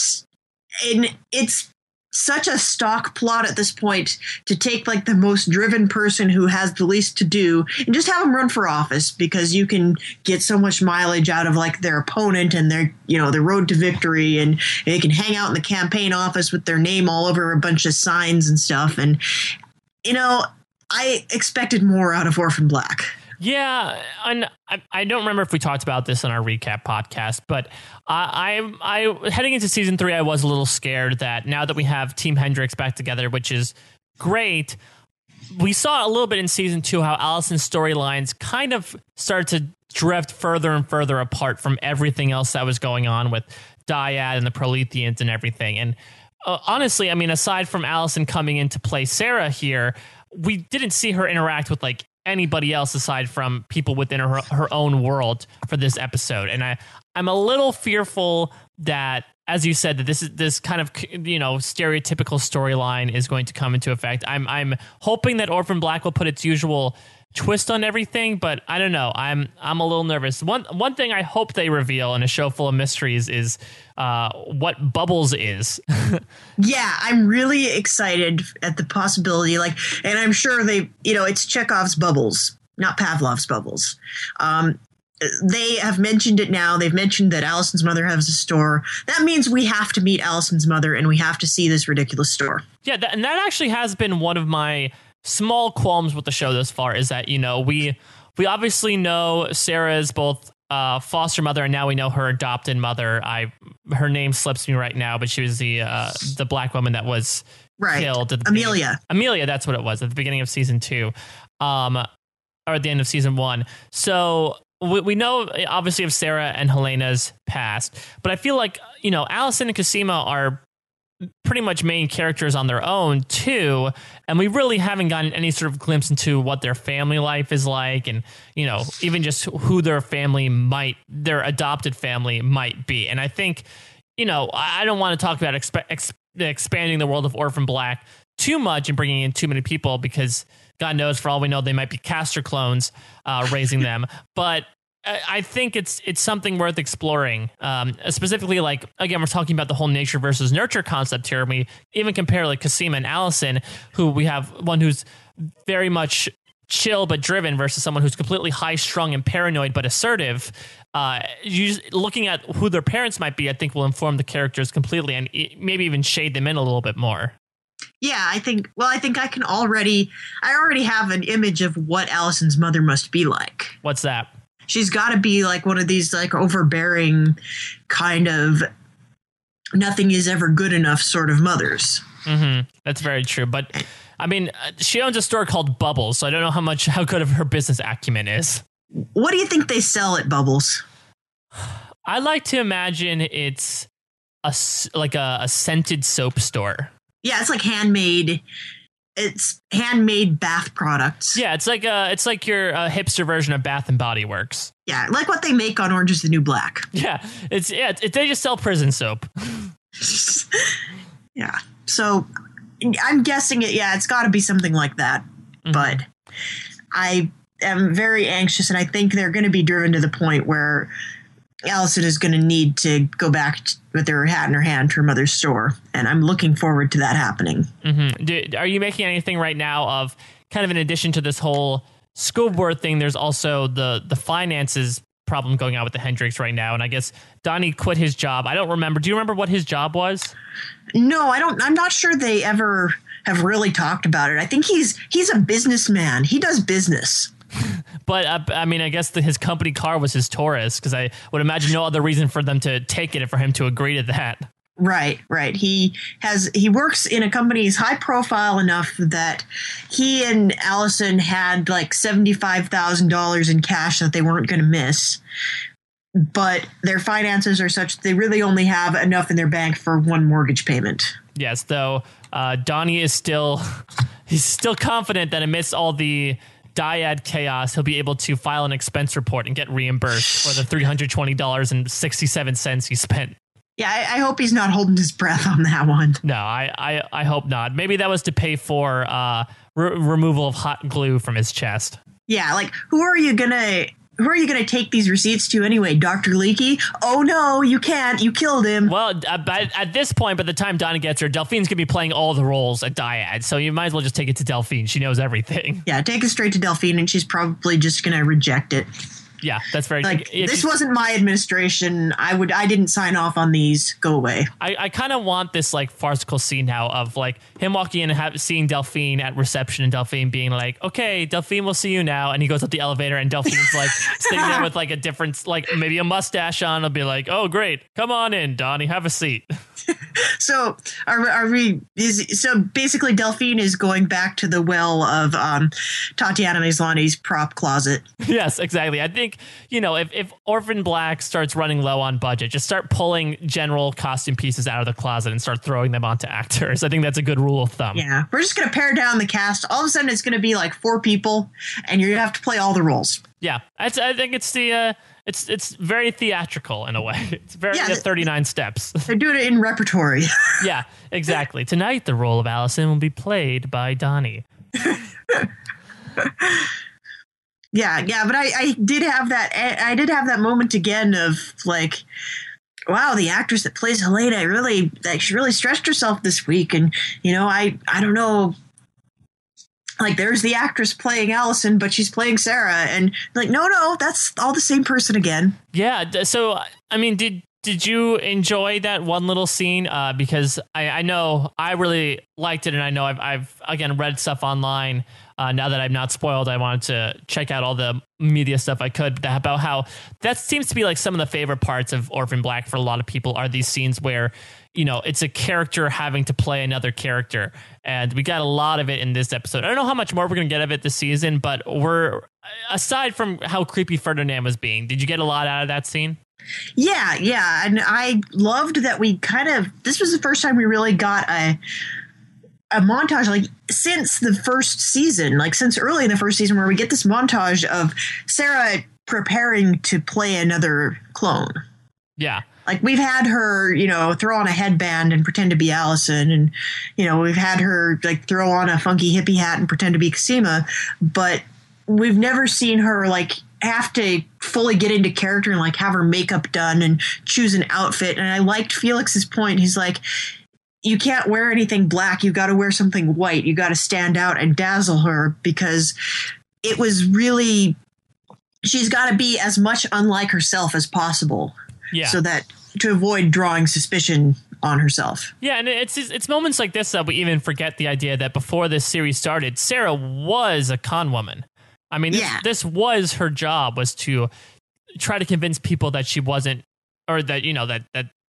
And it's such a stock plot at this point to take like the most driven person who has the least to do and just have them run for office because you can get so much mileage out of like their opponent and their, you know, their road to victory, and they can hang out in the campaign office with their name all over a bunch of signs and stuff. And, you know, I expected more out of Orphan Black. Yeah, and I, I don't remember if we talked about this in our recap podcast, but I, I, I heading into season three, I was a little scared that now that we have Team Hendrix back together, which is great, we saw a little bit in season two how Allison's storylines kind of started to drift further and further apart from everything else that was going on with Dyad and the Proletheans and everything. And uh, honestly, I mean, aside from Allison coming in to play Sarah here, we didn't see her interact with like anybody else aside from people within her, her own world for this episode. And I, I'm a little fearful that, as you said, that this is this kind of, you know, stereotypical storyline is going to come into effect. I'm I'm hoping that Orphan Black will put its usual twist on everything, but I don't know. I'm I'm a little nervous. One one thing I hope they reveal in a show full of mysteries is uh, what Bubbles is. Yeah, I'm really excited at the possibility. Like, and I'm sure they, you know, it's Chekhov's Bubbles, not Pavlov's Bubbles. Um, they have mentioned it now. They've mentioned that Allison's mother has a store. That means we have to meet Allison's mother and we have to see this ridiculous store. Yeah, that, and that actually has been one of my small qualms with the show thus far, is that, you know, we we obviously know Sarah is both uh, foster mother and now we know her adopted mother. I her name slips me right now, but she was the uh, the black woman that was right. killed at the Amelia. Amelia, that's what it was at the beginning of season two, um, or at the end of season one. So we, we know obviously of Sarah and Helena's past, but I feel like, you know, Allison and Cosima are pretty much main characters on their own too, and we really haven't gotten any sort of glimpse into what their family life is like, and, you know, even just who their family might, their adopted family might be. And I think, you know, I don't want to talk about exp- ex- expanding the world of Orphan Black too much and bringing in too many people, because God knows, for all we know, they might be Castor clones uh, raising them, but I think it's it's something worth exploring. Um, specifically, like, again, we're talking about the whole nature versus nurture concept here. We even compare like Cosima and Allison, who we have one who's very much chill but driven versus someone who's completely high strung and paranoid but assertive. Uh, you just, looking at who their parents might be, I think will inform the characters completely and maybe even shade them in a little bit more. Yeah, I think, well, I think I can already, I already have an image of what Allison's mother must be like. What's that? She's got to be like one of these like overbearing kind of nothing is ever good enough sort of mothers. Mm-hmm. That's very true. But I mean, she owns a store called Bubbles, so I don't know how much, how good of her business acumen is. What do you think they sell at Bubbles? I like to imagine it's a, like a, a scented soap store. Yeah, it's like handmade. it's handmade bath products. Yeah, it's like uh it's like your uh, hipster version of Bath and Body Works. Yeah, like what they make on Orange is the New Black. Yeah, it's yeah, it's, they just sell prison soap. Yeah, so I'm guessing it. Yeah, it's got to be something like that. Mm-hmm. But I am very anxious, and I think they're going to be driven to the point where Allison is going to need to go back t- with her hat in her hand to her mother's store, and I'm looking forward to that happening. Mm-hmm. Do, are you making anything right now of kind of in addition to this whole school board thing? There's also the the finances problem going on with the Hendricks right now, and I guess Donnie quit his job. I don't remember. Do you remember what his job was? No, I don't. I'm not sure they ever have really talked about it. I think he's he's a businessman. He does business. But uh, I mean, I guess the, his company car was his Taurus, because I would imagine no other reason for them to take it and for him to agree to that. Right, right. He has he works in a company. He's high profile enough that he and Allison had like seventy-five thousand dollars in cash that they weren't going to miss. But their finances are such they really only have enough in their bank for one mortgage payment. Yes, though uh, Donnie is still he's still confident that amidst all the dyad chaos, he'll be able to file an expense report and get reimbursed for the three hundred twenty dollars and sixty-seven cents he spent. Yeah, I, I hope he's not holding his breath on that one. No, I, I, I hope not. Maybe that was to pay for uh, re- removal of hot glue from his chest. Yeah, like, who are you gonna... Who are you going to take these receipts to anyway? Doctor Leakey? Oh, no, you can't. You killed him. Well, uh, by, at this point, by the time Donnie gets her, Delphine's going to be playing all the roles at Dyad. So you might as well just take it to Delphine. She knows everything. Yeah, take it straight to Delphine, and she's probably just going to reject it. Yeah, that's very like. If this you, wasn't my administration. I would. I didn't sign off on these. Go away. I, I kind of want this like farcical scene now of like him walking in and have, seeing Delphine at reception, and Delphine being like, "Okay, Delphine, we'll see you now." And he goes up the elevator, and Delphine's like sitting there with like a different, like maybe a mustache on. I'll be like, "Oh, great, come on in, Donnie, have a seat." So are, are we? Is so basically Delphine is going back to the well of um, Tatiana Maslany's prop closet. Yes, exactly. I think, you know, if, if Orphan Black starts running low on budget, just start pulling general costume pieces out of the closet and start throwing them onto actors. I think that's a good rule of thumb. Yeah, we're just going to pare down the cast. All of a sudden, it's going to be like four people, and you're going to have to play all the roles. Yeah, it's, I think it's the uh, it's it's very theatrical in a way. It's very yeah, the thirty-nine steps. They're doing it in repertory. Yeah, exactly. Tonight, the role of Allison will be played by Donnie. Yeah, yeah, but I, I did have that. I did have that moment again of like, wow, the actress that plays Helena really, like, she really stretched herself this week, and you know, I, I don't know, like, there's the actress playing Allison, but she's playing Sarah, and like, no, no, that's all the same person again. Yeah. So, I mean, did did you enjoy that one little scene? Uh, because I, I know I really liked it, and I know I've I've again read stuff online. Uh, now that I'm not spoiled, I wanted to check out all the media stuff I could about how that seems to be like some of the favorite parts of Orphan Black for a lot of people are these scenes where, you know, it's a character having to play another character. And we got a lot of it in this episode. I don't know how much more we're going to get of it this season, but we're aside from how creepy Ferdinand was being, did you get a lot out of that scene? Yeah, yeah. And I loved that we kind of, this was the first time we really got a, a montage, like since the first season, like since early in the first season, where we get this montage of Sarah preparing to play another clone. Yeah. Like we've had her, you know, throw on a headband and pretend to be Allison. And, you know, we've had her like throw on a funky hippie hat and pretend to be Cosima. But we've never seen her like have to fully get into character and like have her makeup done and choose an outfit. And I liked Felix's point. He's like, you can't wear anything black. You got to wear something white. You got to stand out and dazzle her, because it was really, she's got to be as much unlike herself as possible. Yeah. So that to avoid drawing suspicion on herself. Yeah. And it's, it's moments like this that we even forget the idea that before this series started, Sarah was a con woman. I mean, this, yeah. this was her job, was to try to convince people that she wasn't, or that, you know, that, that,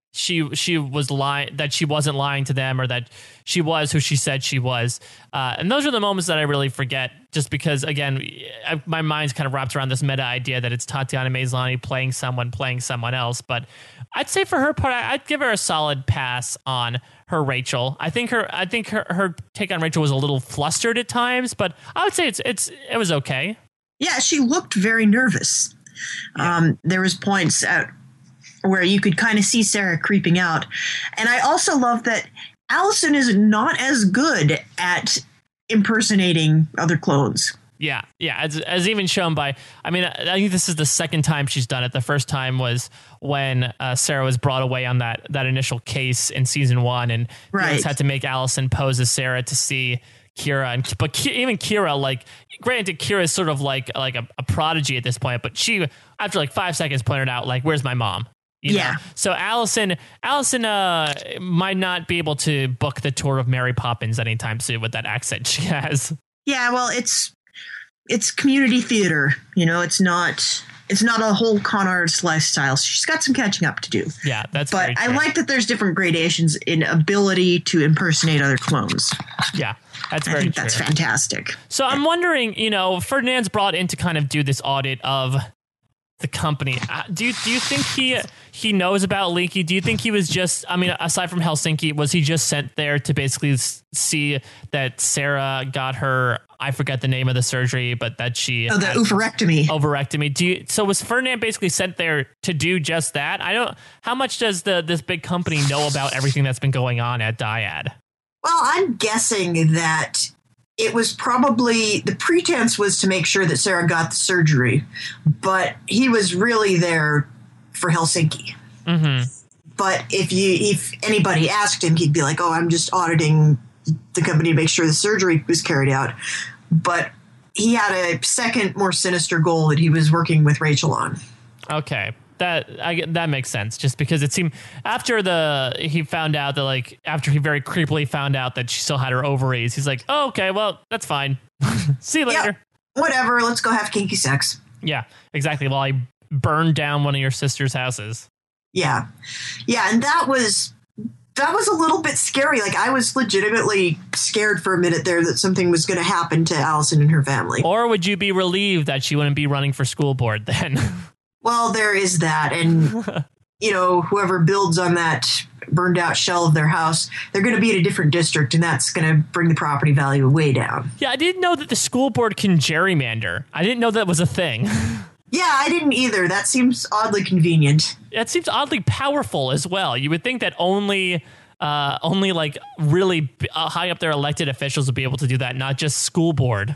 she she was lying, that she wasn't lying to them, or that she was who she said she was. Uh, and those are the moments that I really forget, just because, again, I, my mind's kind of wrapped around this meta idea that it's Tatiana Maslany playing someone, playing someone else. But I'd say for her part, I'd give her a solid pass on her Rachel. I think her I think her, her take on Rachel was a little flustered at times, but I would say it's it's it was okay. Yeah, she looked very nervous. Yeah. Um, there was points at where you could kind of see Sarah creeping out. And I also love that Allison is not as good at impersonating other clones. Yeah, yeah, as, as even shown by, I mean, I think this is the second time she's done it. The first time was when uh, Sarah was brought away on that that initial case in season one, and right. Felix had to make Allison pose as Sarah to see Kira. And but Ki- even Kira, like, granted, Kira is sort of like like a, a prodigy at this point, but she, after like five seconds, pointed out, like, "Where's my mom?" You yeah. know? So Allison, Allison uh, might not be able to book the tour of Mary Poppins anytime soon with that accent she has. Yeah, well, it's it's community theater. You know, it's not it's not a whole con artist lifestyle. She's got some catching up to do. Yeah, that's. But I like that there's different gradations in ability to impersonate other clones. Yeah, that's I very think true. That's fantastic. So I'm wondering, you know, Ferdinand's brought in to kind of do this audit of the company. Uh, do you do you think he he knows about Leaky? Do you think he was just, I mean, aside from Helsinki, was he just sent there to basically s- see that Sarah got her, I forget the name of the surgery, but that she oh the oophorectomy oophorectomy. Do you, so was Ferdinand basically sent there to do just that? I don't. How much does the this big company know about everything that's been going on at Dyad? Well, I'm guessing that it was probably, the pretense was to make sure that Sarah got the surgery, but he was really there for Helsinki. Mm-hmm. But if you, if anybody asked him, he'd be like, "Oh, I'm just auditing the company to make sure the surgery was carried out." But he had a second, more sinister goal that he was working with Rachel on. Okay. That I, that makes sense, just because it seemed after the he found out that, like, after he very creepily found out that she still had her ovaries, he's like, "Oh, okay, well, that's fine. See you later. Yep, whatever, let's go have kinky sex." Yeah, exactly. While I burned down one of your sister's houses. Yeah, yeah, and that was that was a little bit scary. Like, I was legitimately scared for a minute there that something was going to happen to Allison and her family. Or would you be relieved that she wouldn't be running for school board then? Well, there is that. And, you know, whoever builds on that burned out shell of their house, they're going to be in a different district, and that's going to bring the property value way down. Yeah, I didn't know that the school board can gerrymander. I didn't know that was a thing. Yeah, I didn't either. That seems oddly convenient. That seems oddly powerful as well. You would think that only... Uh, only like really uh, high up there elected officials would be able to do that, not just school board.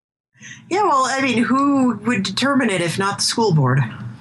Yeah, well, I mean, who would determine it if not the school board?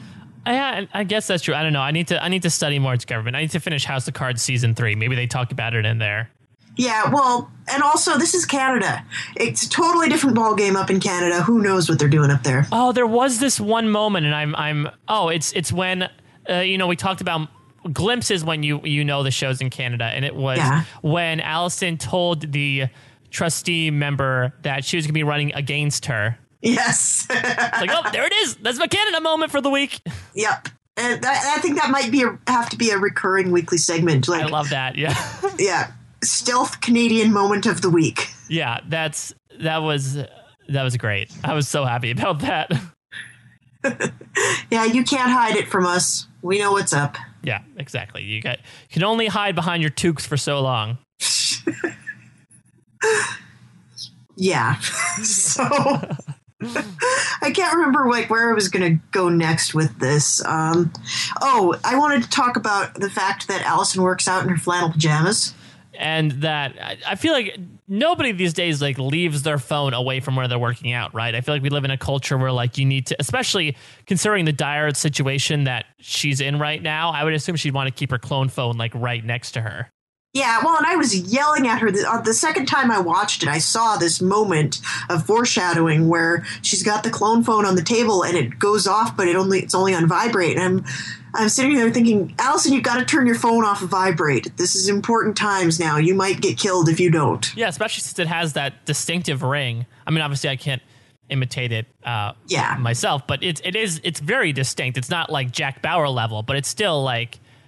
Yeah, I guess that's true. I don't know. I need to. I need to study more into government. I need to finish House of Cards season three. Maybe they talk about it in there. Yeah, well, and also this is Canada. It's a totally different ballgame up in Canada. Who knows what they're doing up there? Oh, there was this one moment, and I'm. I'm. Oh, it's. It's when. Uh, you know, we talked about glimpses when you you know the shows in Canada, and it was yeah. when Allison told the trustee member that she was going to be running against her. Yes. It's like, oh, there it is. That's my Canada moment for the week. Yep. And that, I think that might be a, have to be a recurring weekly segment. Like, I love that. Yeah. Yeah. Stealth Canadian moment of the week. Yeah, that's that was that was great. I was so happy about that. Yeah, you can't hide it from us. We know what's up. Yeah, exactly. You got you can only hide behind your toques for so long. Yeah. So I can't remember like where I was going to go next with this. Um, oh, I wanted to talk about the fact that Allison works out in her flannel pajamas. And that I, I feel like nobody these days like leaves their phone away from where they're working out, right? I feel like we live in a culture where like you need to, especially considering the dire situation that she's in right now, I would assume she'd want to keep her clone phone like right next to her. Yeah, well, and I was yelling at her. The, uh, the second time I watched it, I saw this moment of foreshadowing where she's got the clone phone on the table and it goes off, but it only it's only on vibrate. And I'm I'm sitting there thinking, Allison, you've got to turn your phone off of vibrate. This is important times now. You might get killed if you don't. Yeah, especially since it has that distinctive ring. I mean, obviously, I can't imitate it uh, yeah. myself, but it's it is it's very distinct. It's not like Jack Bauer level, but it's still like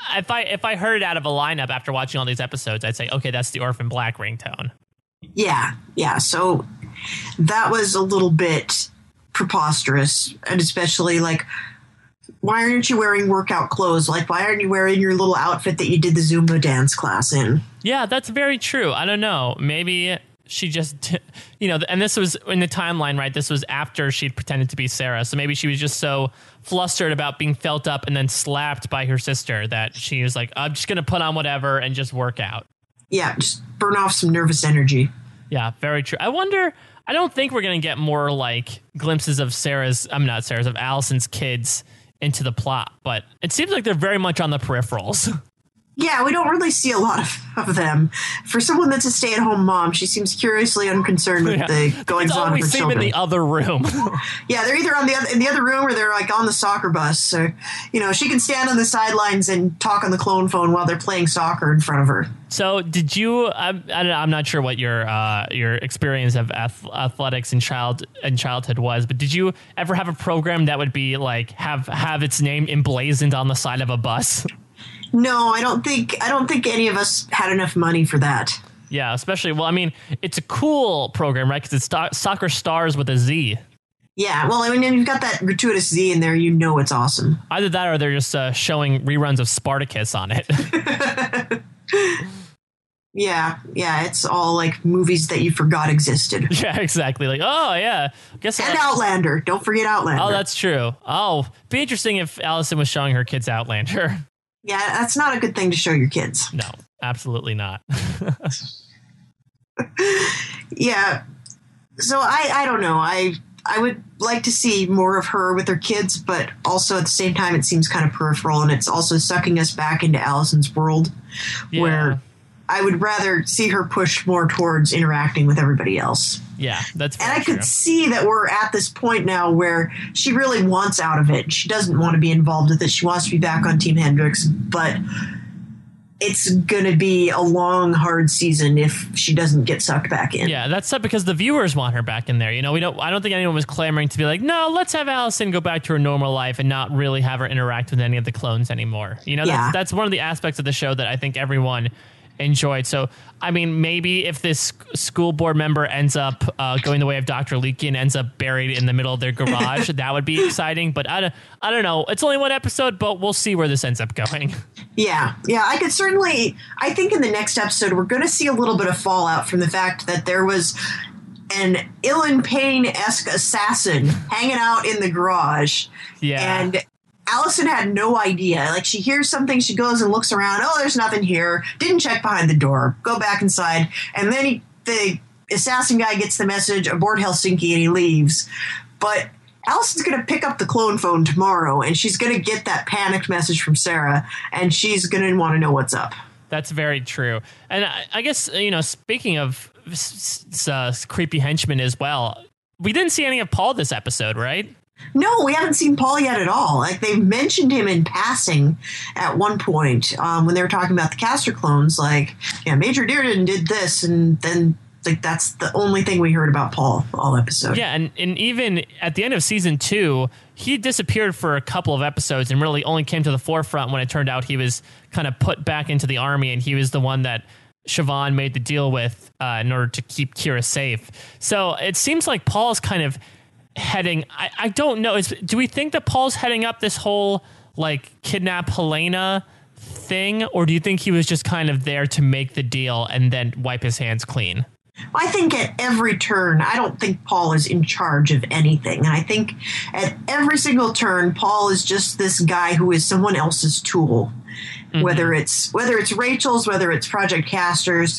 if I if I heard it out of a lineup after watching all these episodes, I'd say, okay, that's the Orphan Black ringtone. Yeah, yeah. So that was a little bit preposterous, and especially like, why aren't you wearing workout clothes? Like, why aren't you wearing your little outfit that you did the Zumba dance class in? Yeah, that's very true. I don't know. Maybe she just, you know, and this was in the timeline, right? This was after she'd pretended to be Sarah. So maybe she was just so flustered about being felt up and then slapped by her sister that she was like, I'm just going to put on whatever and just work out. Yeah, just burn off some nervous energy. Yeah, very true. I wonder, I don't think we're going to get more like glimpses of Sarah's, I'm not Sarah's, of Allison's kids into the plot, but it seems like they're very much on the peripherals. Yeah, we don't really see a lot of, of them. For someone that's a stay-at-home mom, she seems curiously unconcerned with yeah. the goings on of her children. It's always in the other room. Yeah, they're either on the other, in the other room or they're like on the soccer bus. Or, you know, she can stand on the sidelines and talk on the clone phone while they're playing soccer in front of her. So, did you? I'm, I'm not sure what your uh, your experience of ath- athletics in child in childhood was, but did you ever have a program that would be like have have its name emblazoned on the side of a bus? No, I don't think I don't think any of us had enough money for that. Yeah, especially, well, I mean, it's a cool program, right? Because it's sto- Soccer Stars with a Z. Yeah, well, I mean, if you've got that gratuitous Z in there, you know it's awesome. Either that or they're just uh, showing reruns of Spartacus on it. Yeah, yeah, it's all like movies that you forgot existed. Yeah, exactly. Like, oh, yeah. Guess and I- Outlander. Don't forget Outlander. Oh, that's true. Oh, be interesting if Allison was showing her kids Outlander. Yeah, that's not a good thing to show your kids. No, absolutely not. Yeah. So I, I don't know. I I would like to see more of her with her kids, but also at the same time, it seems kind of peripheral, and it's also sucking us back into Allison's world, Yeah. where I would rather see her pushed more towards interacting with everybody else. Yeah, that's And very I could true. see that we're at this point now where she really wants out of it. She doesn't want to be involved with it. She wants to be back on Team Hendrix, but it's going to be a long, hard season if she doesn't get sucked back in. Yeah, that's up because the viewers want her back in there. You know, we don't. I don't think anyone was clamoring to be like, no, let's have Allison go back to her normal life and not really have her interact with any of the clones anymore. You know, Yeah. that's, that's one of the aspects of the show that I think everyone enjoyed. So, I mean, maybe if this school board member ends up uh, going the way of Doctor Leaky and ends up buried in the middle of their garage, that would be exciting. But I don't, I don't know. It's only one episode, but we'll see where this ends up going. Yeah, yeah, I could certainly, I think in the next episode, we're going to see a little bit of fallout from the fact that there was an Ilan Payne-esque assassin hanging out in the garage. Yeah. And Allison had no idea. Like, she hears something, she goes and looks around. Oh, there's nothing here. Didn't check behind the door. Go back inside. And then he, the assassin guy gets the message aboard Helsinki and he leaves. But Allison's going to pick up the clone phone tomorrow and she's going to get that panicked message from Sarah and she's going to want to know what's up. That's very true. And I, I guess, you know, speaking of s- s- uh, creepy henchmen as well, we didn't see any of Paul this episode, right? No, we haven't seen Paul yet at all. Like, they've mentioned him in passing at one point um, when they were talking about the Castor clones. Like, yeah, Major Dearden did this, and then like that's the only thing we heard about Paul all episode. Yeah, and, and even at the end of season two, he disappeared for a couple of episodes and really only came to the forefront when it turned out he was kind of put back into the army, and he was the one that Siobhan made the deal with uh, in order to keep Kira safe. So it seems like Paul's kind of heading, I, I don't know, is, do we think that Paul's heading up this whole like kidnap Helena thing, or do you think he was just kind of there to make the deal and then wipe his hands clean? I think at every turn, I don't think Paul is in charge of anything. I think at every single turn, Paul is just this guy who is someone else's tool. Mm-hmm. Whether it's whether it's Rachel's, whether it's Project Castor's,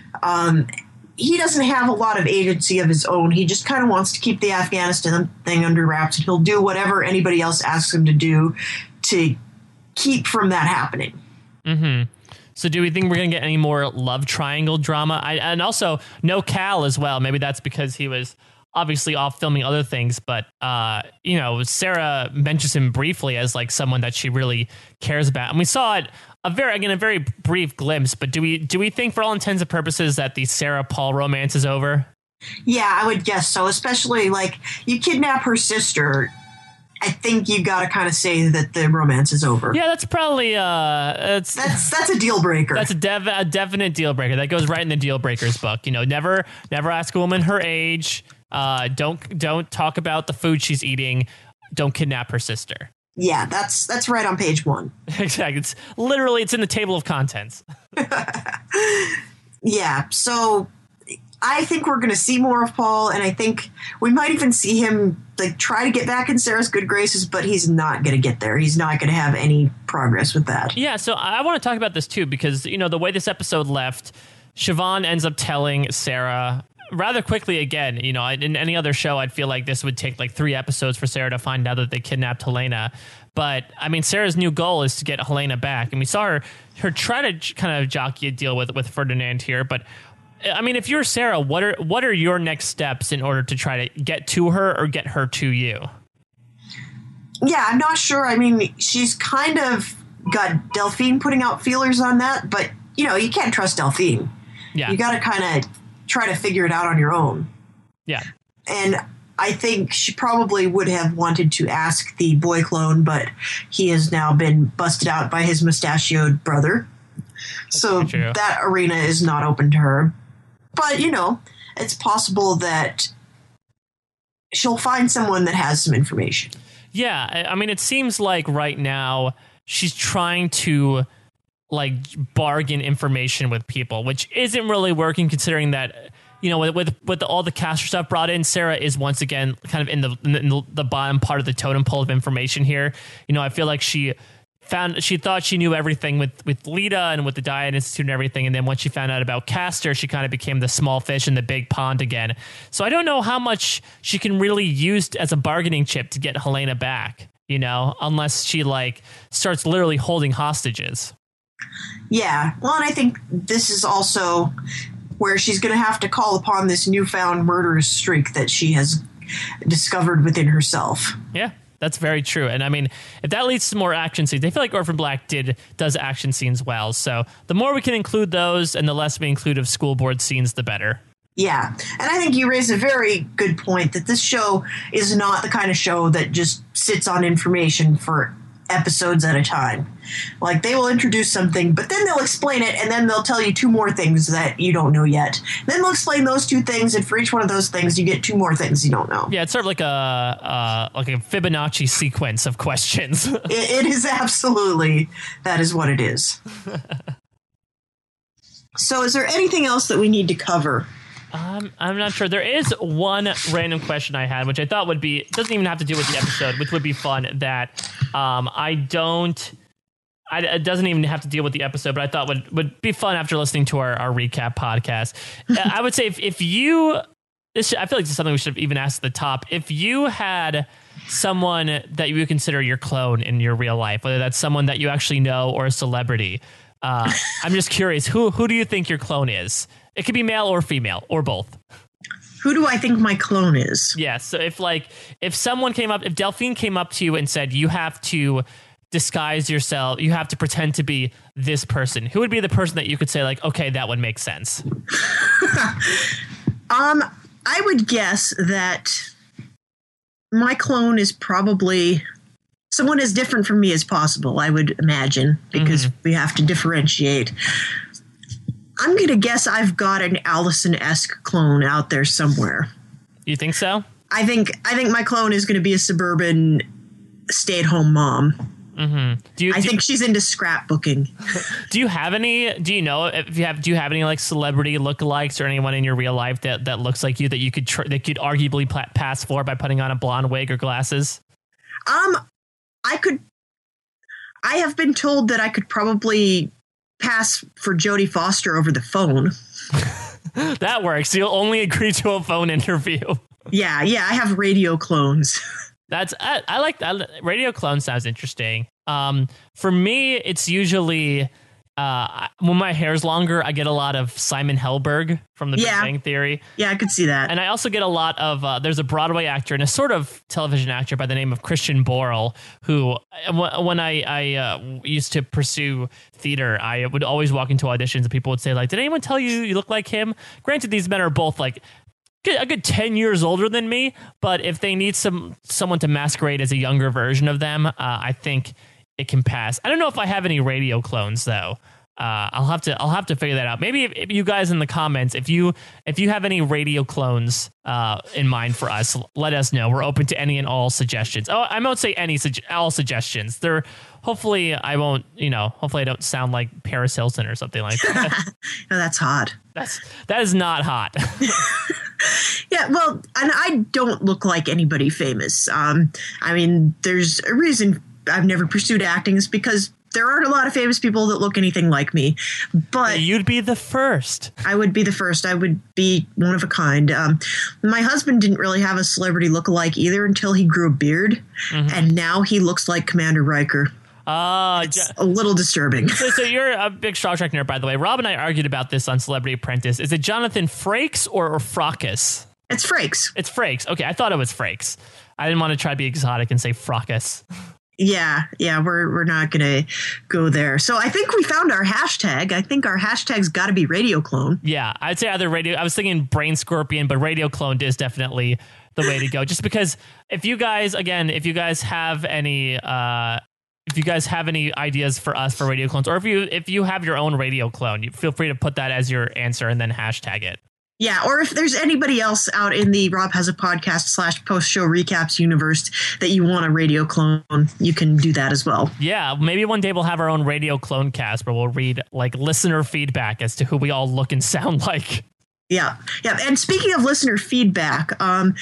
um, he doesn't have a lot of agency of his own. He just kind of wants to keep the Afghanistan thing under wraps, and he'll do whatever anybody else asks him to do to keep from that happening. Mm-hmm. So do we think we're going to get any more love triangle drama? I, and also, no Cal as well. Maybe that's because he was obviously off filming other things. But, uh, you know, Sarah mentions him briefly as like someone that she really cares about. And we saw it a very, again, a very brief glimpse. But do we do we think for all intents and purposes that the Sarah Paul romance is over? Yeah, I would guess so, especially like you kidnap her sister. I think you got to kind of say that the romance is over. Yeah, that's probably uh, it's, that's that's a deal breaker. That's a, dev, a definite deal breaker. That goes right in the deal breakers book. You know, never never ask a woman her age. Uh, don't don't talk about the food she's eating. Don't kidnap her sister. Yeah, that's that's right on page one. Exactly. It's literally it's in the table of contents. Yeah, so I think we're going to see more of Paul, and I think we might even see him like try to get back in Sarah's good graces, but he's not going to get there. He's not going to have any progress with that. Yeah, so I want to talk about this too, because, you know, the way this episode left, Siobhan ends up telling Sarah rather quickly again. You know, in any other show, I'd feel like this would take like three episodes for Sarah to find out that they kidnapped Helena. But I mean, Sarah's new goal is to get Helena back, and we saw her her try to kind of jockey a deal with with Ferdinand here. But I mean, if you're Sarah, what are what are your next steps in order to try to get to her or get her to you? Yeah, I'm not sure. I mean, she's kind of got Delphine putting out feelers on that, but you know, you can't trust Delphine. Yeah, you got to kind of try to figure it out on your own. Yeah, and I think she probably would have wanted to ask the boy clone, but he has now been busted out by his mustachioed brother. That's so that arena is not open to her. But, you know, it's possible that she'll find someone that has some information. Yeah, I mean, it seems like right now she's trying to, like, bargain information with people, which isn't really working considering that, you know, with with, with the, all the caster stuff brought in, Sarah is once again kind of in the in the, the bottom part of the totem pole of information here. You know, I feel like she found she thought she knew everything with with Lita and with the Diet Institute and everything, and then once she found out about Castor, she kind of became the small fish in the big pond again. So I don't know how much she can really use as a bargaining chip to get Helena back. You know, unless she like starts literally holding hostages. Yeah, well, and I think this is also where she's going to have to call upon this newfound murderous streak that she has discovered within herself. Yeah, that's very true. And I mean, if that leads to more action scenes, I feel like Orphan Black did does action scenes well. So the more we can include those and the less we include of school board scenes, the better. Yeah, and I think you raise a very good point that this show is not the kind of show that just sits on information for episodes at a time. Like, they will introduce something, but then they'll explain it, and then they'll tell you two more things that you don't know yet. Then they'll explain those two things, and for each one of those things, you get two more things you don't know. Yeah, it's sort of like a uh, like a Fibonacci sequence of questions. it, it is absolutely. That is what it is. So is there anything else that we need to cover? Um, I'm not sure. There is one random question I had, which I thought would be, it doesn't even have to do with the episode, which would be fun, that um, I don't, I, it doesn't even have to deal with the episode, but I thought would, would be fun after listening to our, our recap podcast. I would say if, if you, this, I feel like this is something we should have even asked at the top. If you had someone that you would consider your clone in your real life, whether that's someone that you actually know or a celebrity, uh, I'm just curious, who who do you think your clone is? It could be male or female or both. Who do I think my clone is? Yeah. So if like if someone came up, if Delphine came up to you and said, you have to disguise yourself, you have to pretend to be this person, who would be the person that you could say like, okay, that would make sense? um, I would guess that my clone is probably someone as different from me as possible, I would imagine, because mm-hmm. we have to differentiate. I'm going to guess I've got an Allison-esque clone out there somewhere. You think so? I think I think my clone is going to be a suburban stay-at-home mom. Mm-hmm. Do you, I do think you, she's into scrapbooking. Do you have any? Do you know if you have? Do you have any like celebrity lookalikes or anyone in your real life that, that looks like you that you could tr- that could arguably pla- pass for by putting on a blonde wig or glasses? Um, I could. I have been told that I could probably pass for Jodie Foster over the phone. That works. You'll only agree to a phone interview. Yeah, yeah. I have radio clones. That's I, I like that. Radio clone sounds interesting. Um, for me, it's usually uh, when my hair's longer, I get a lot of Simon Helberg from The yeah. Big Bang Theory. Yeah, I could see that. And I also get a lot of uh, there's a Broadway actor and a sort of television actor by the name of Christian Borle, who when I, I uh, used to pursue theater, I would always walk into auditions and people would say like, "Did anyone tell you you look like him?" Granted, these men are both like a good ten years older than me. But if they need some someone to masquerade as a younger version of them, uh, I think it can pass. I don't know if I have any radio clones though. Uh, I'll have to I'll have to figure that out. Maybe if, if you guys in the comments, if you if you have any radio clones uh, in mind for us, let us know. We're open to any and all suggestions. Oh, I won't say any suge- all suggestions. They're hopefully I won't you know hopefully I don't sound like Paris Hilton or something like that. No, that's hot. That's that is not hot. Yeah, well, and I don't look like anybody famous. Um, I mean, there's a reason I've never pursued acting is because there aren't a lot of famous people that look anything like me, but you'd be the first. I would be the first. I would be one of a kind. Um, my husband didn't really have a celebrity lookalike either until he grew a beard, mm-hmm. and now he looks like Commander Riker. Uh, it's a little disturbing. So, so you're a big Star Trek nerd, by the way. Rob and I argued about this on Celebrity Apprentice. Is it Jonathan Frakes or, or Fracas? It's Frakes. It's Frakes. Okay, I thought it was Frakes. I didn't want to try to be exotic and say Fracas. Yeah, yeah, we're we're not going to go there. So I think we found our hashtag. I think our hashtag's got to be Radio Clone. Yeah, I'd say either radio. I was thinking Brain Scorpion, but Radio Clone is definitely the way to go. Just because if you guys, again, if you guys have any, uh, if you guys have any ideas for us for radio clones, or if you if you have your own radio clone, you feel free to put that as your answer and then hashtag it. Yeah, or if there's anybody else out in the Rob Has a Podcast slash post show recaps universe that you want a radio clone, you can do that as well. Yeah, maybe one day we'll have our own radio clone cast where we'll read like listener feedback as to who we all look and sound like. Yeah, yeah. And speaking of listener feedback, um,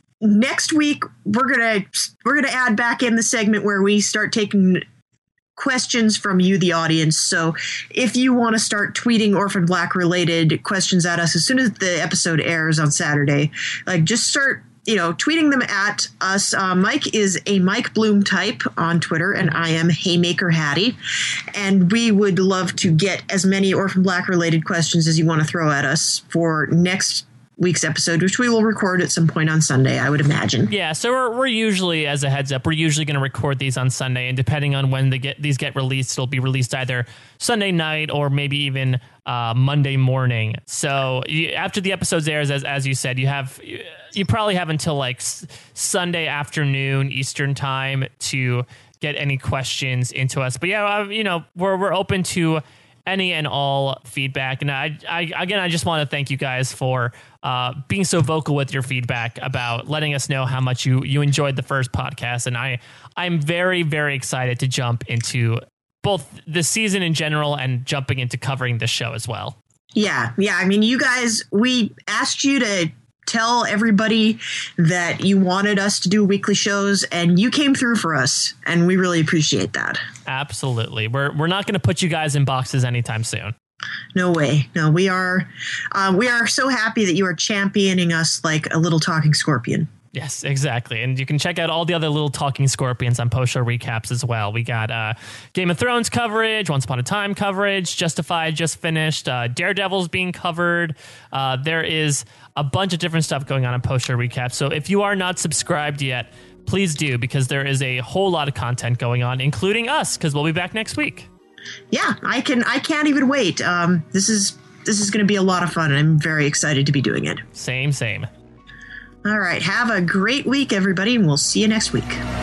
next week we're gonna we're gonna add back in the segment where we start taking questions from you, the audience. So if you want to start tweeting Orphan Black related questions at us as soon as the episode airs on Saturday, like just start, you know, tweeting them at us. Uh, Mike is a Mike Bloom type on Twitter, and I am Haymaker Hattie. And we would love to get as many Orphan Black related questions as you want to throw at us for next week's episode, which we will record at some point on Sunday, I would imagine. Yeah, so we're we're usually, as a heads up, we're usually going to record these on Sunday, and depending on when they get these get released, it'll be released either Sunday night or maybe even uh, Monday morning. So you, after the episodes airs, as as you said, you have you, you probably have until like s- Sunday afternoon Eastern time to get any questions into us. But yeah, uh, you know, we're we're open to any and all feedback. And I, I again, I just want to thank you guys for uh, being so vocal with your feedback about letting us know how much you, you enjoyed the first podcast. And I, I'm very, very excited to jump into both the season in general and jumping into covering this show as well. Yeah. Yeah. I mean, you guys, we asked you to tell everybody that you wanted us to do weekly shows, and you came through for us, and we really appreciate that. Absolutely. We're we're not going to put you guys in boxes anytime soon. No way. No, we are. Uh, we are so happy that you are championing us like a little talking scorpion. Yes, exactly. And you can check out all the other little talking scorpions on post show recaps as well. We got uh, Game of Thrones coverage, Once Upon a Time coverage, Justified just finished, uh, Daredevil's being covered. Uh, there is a bunch of different stuff going on in post show recaps. So if you are not subscribed yet, please do, because there is a whole lot of content going on, including us, because we'll be back next week. Yeah, I can. I can't even wait. Um, this is this is going to be a lot of fun, and I'm very excited to be doing it. Same, same. All right. Have a great week, everybody, and we'll see you next week.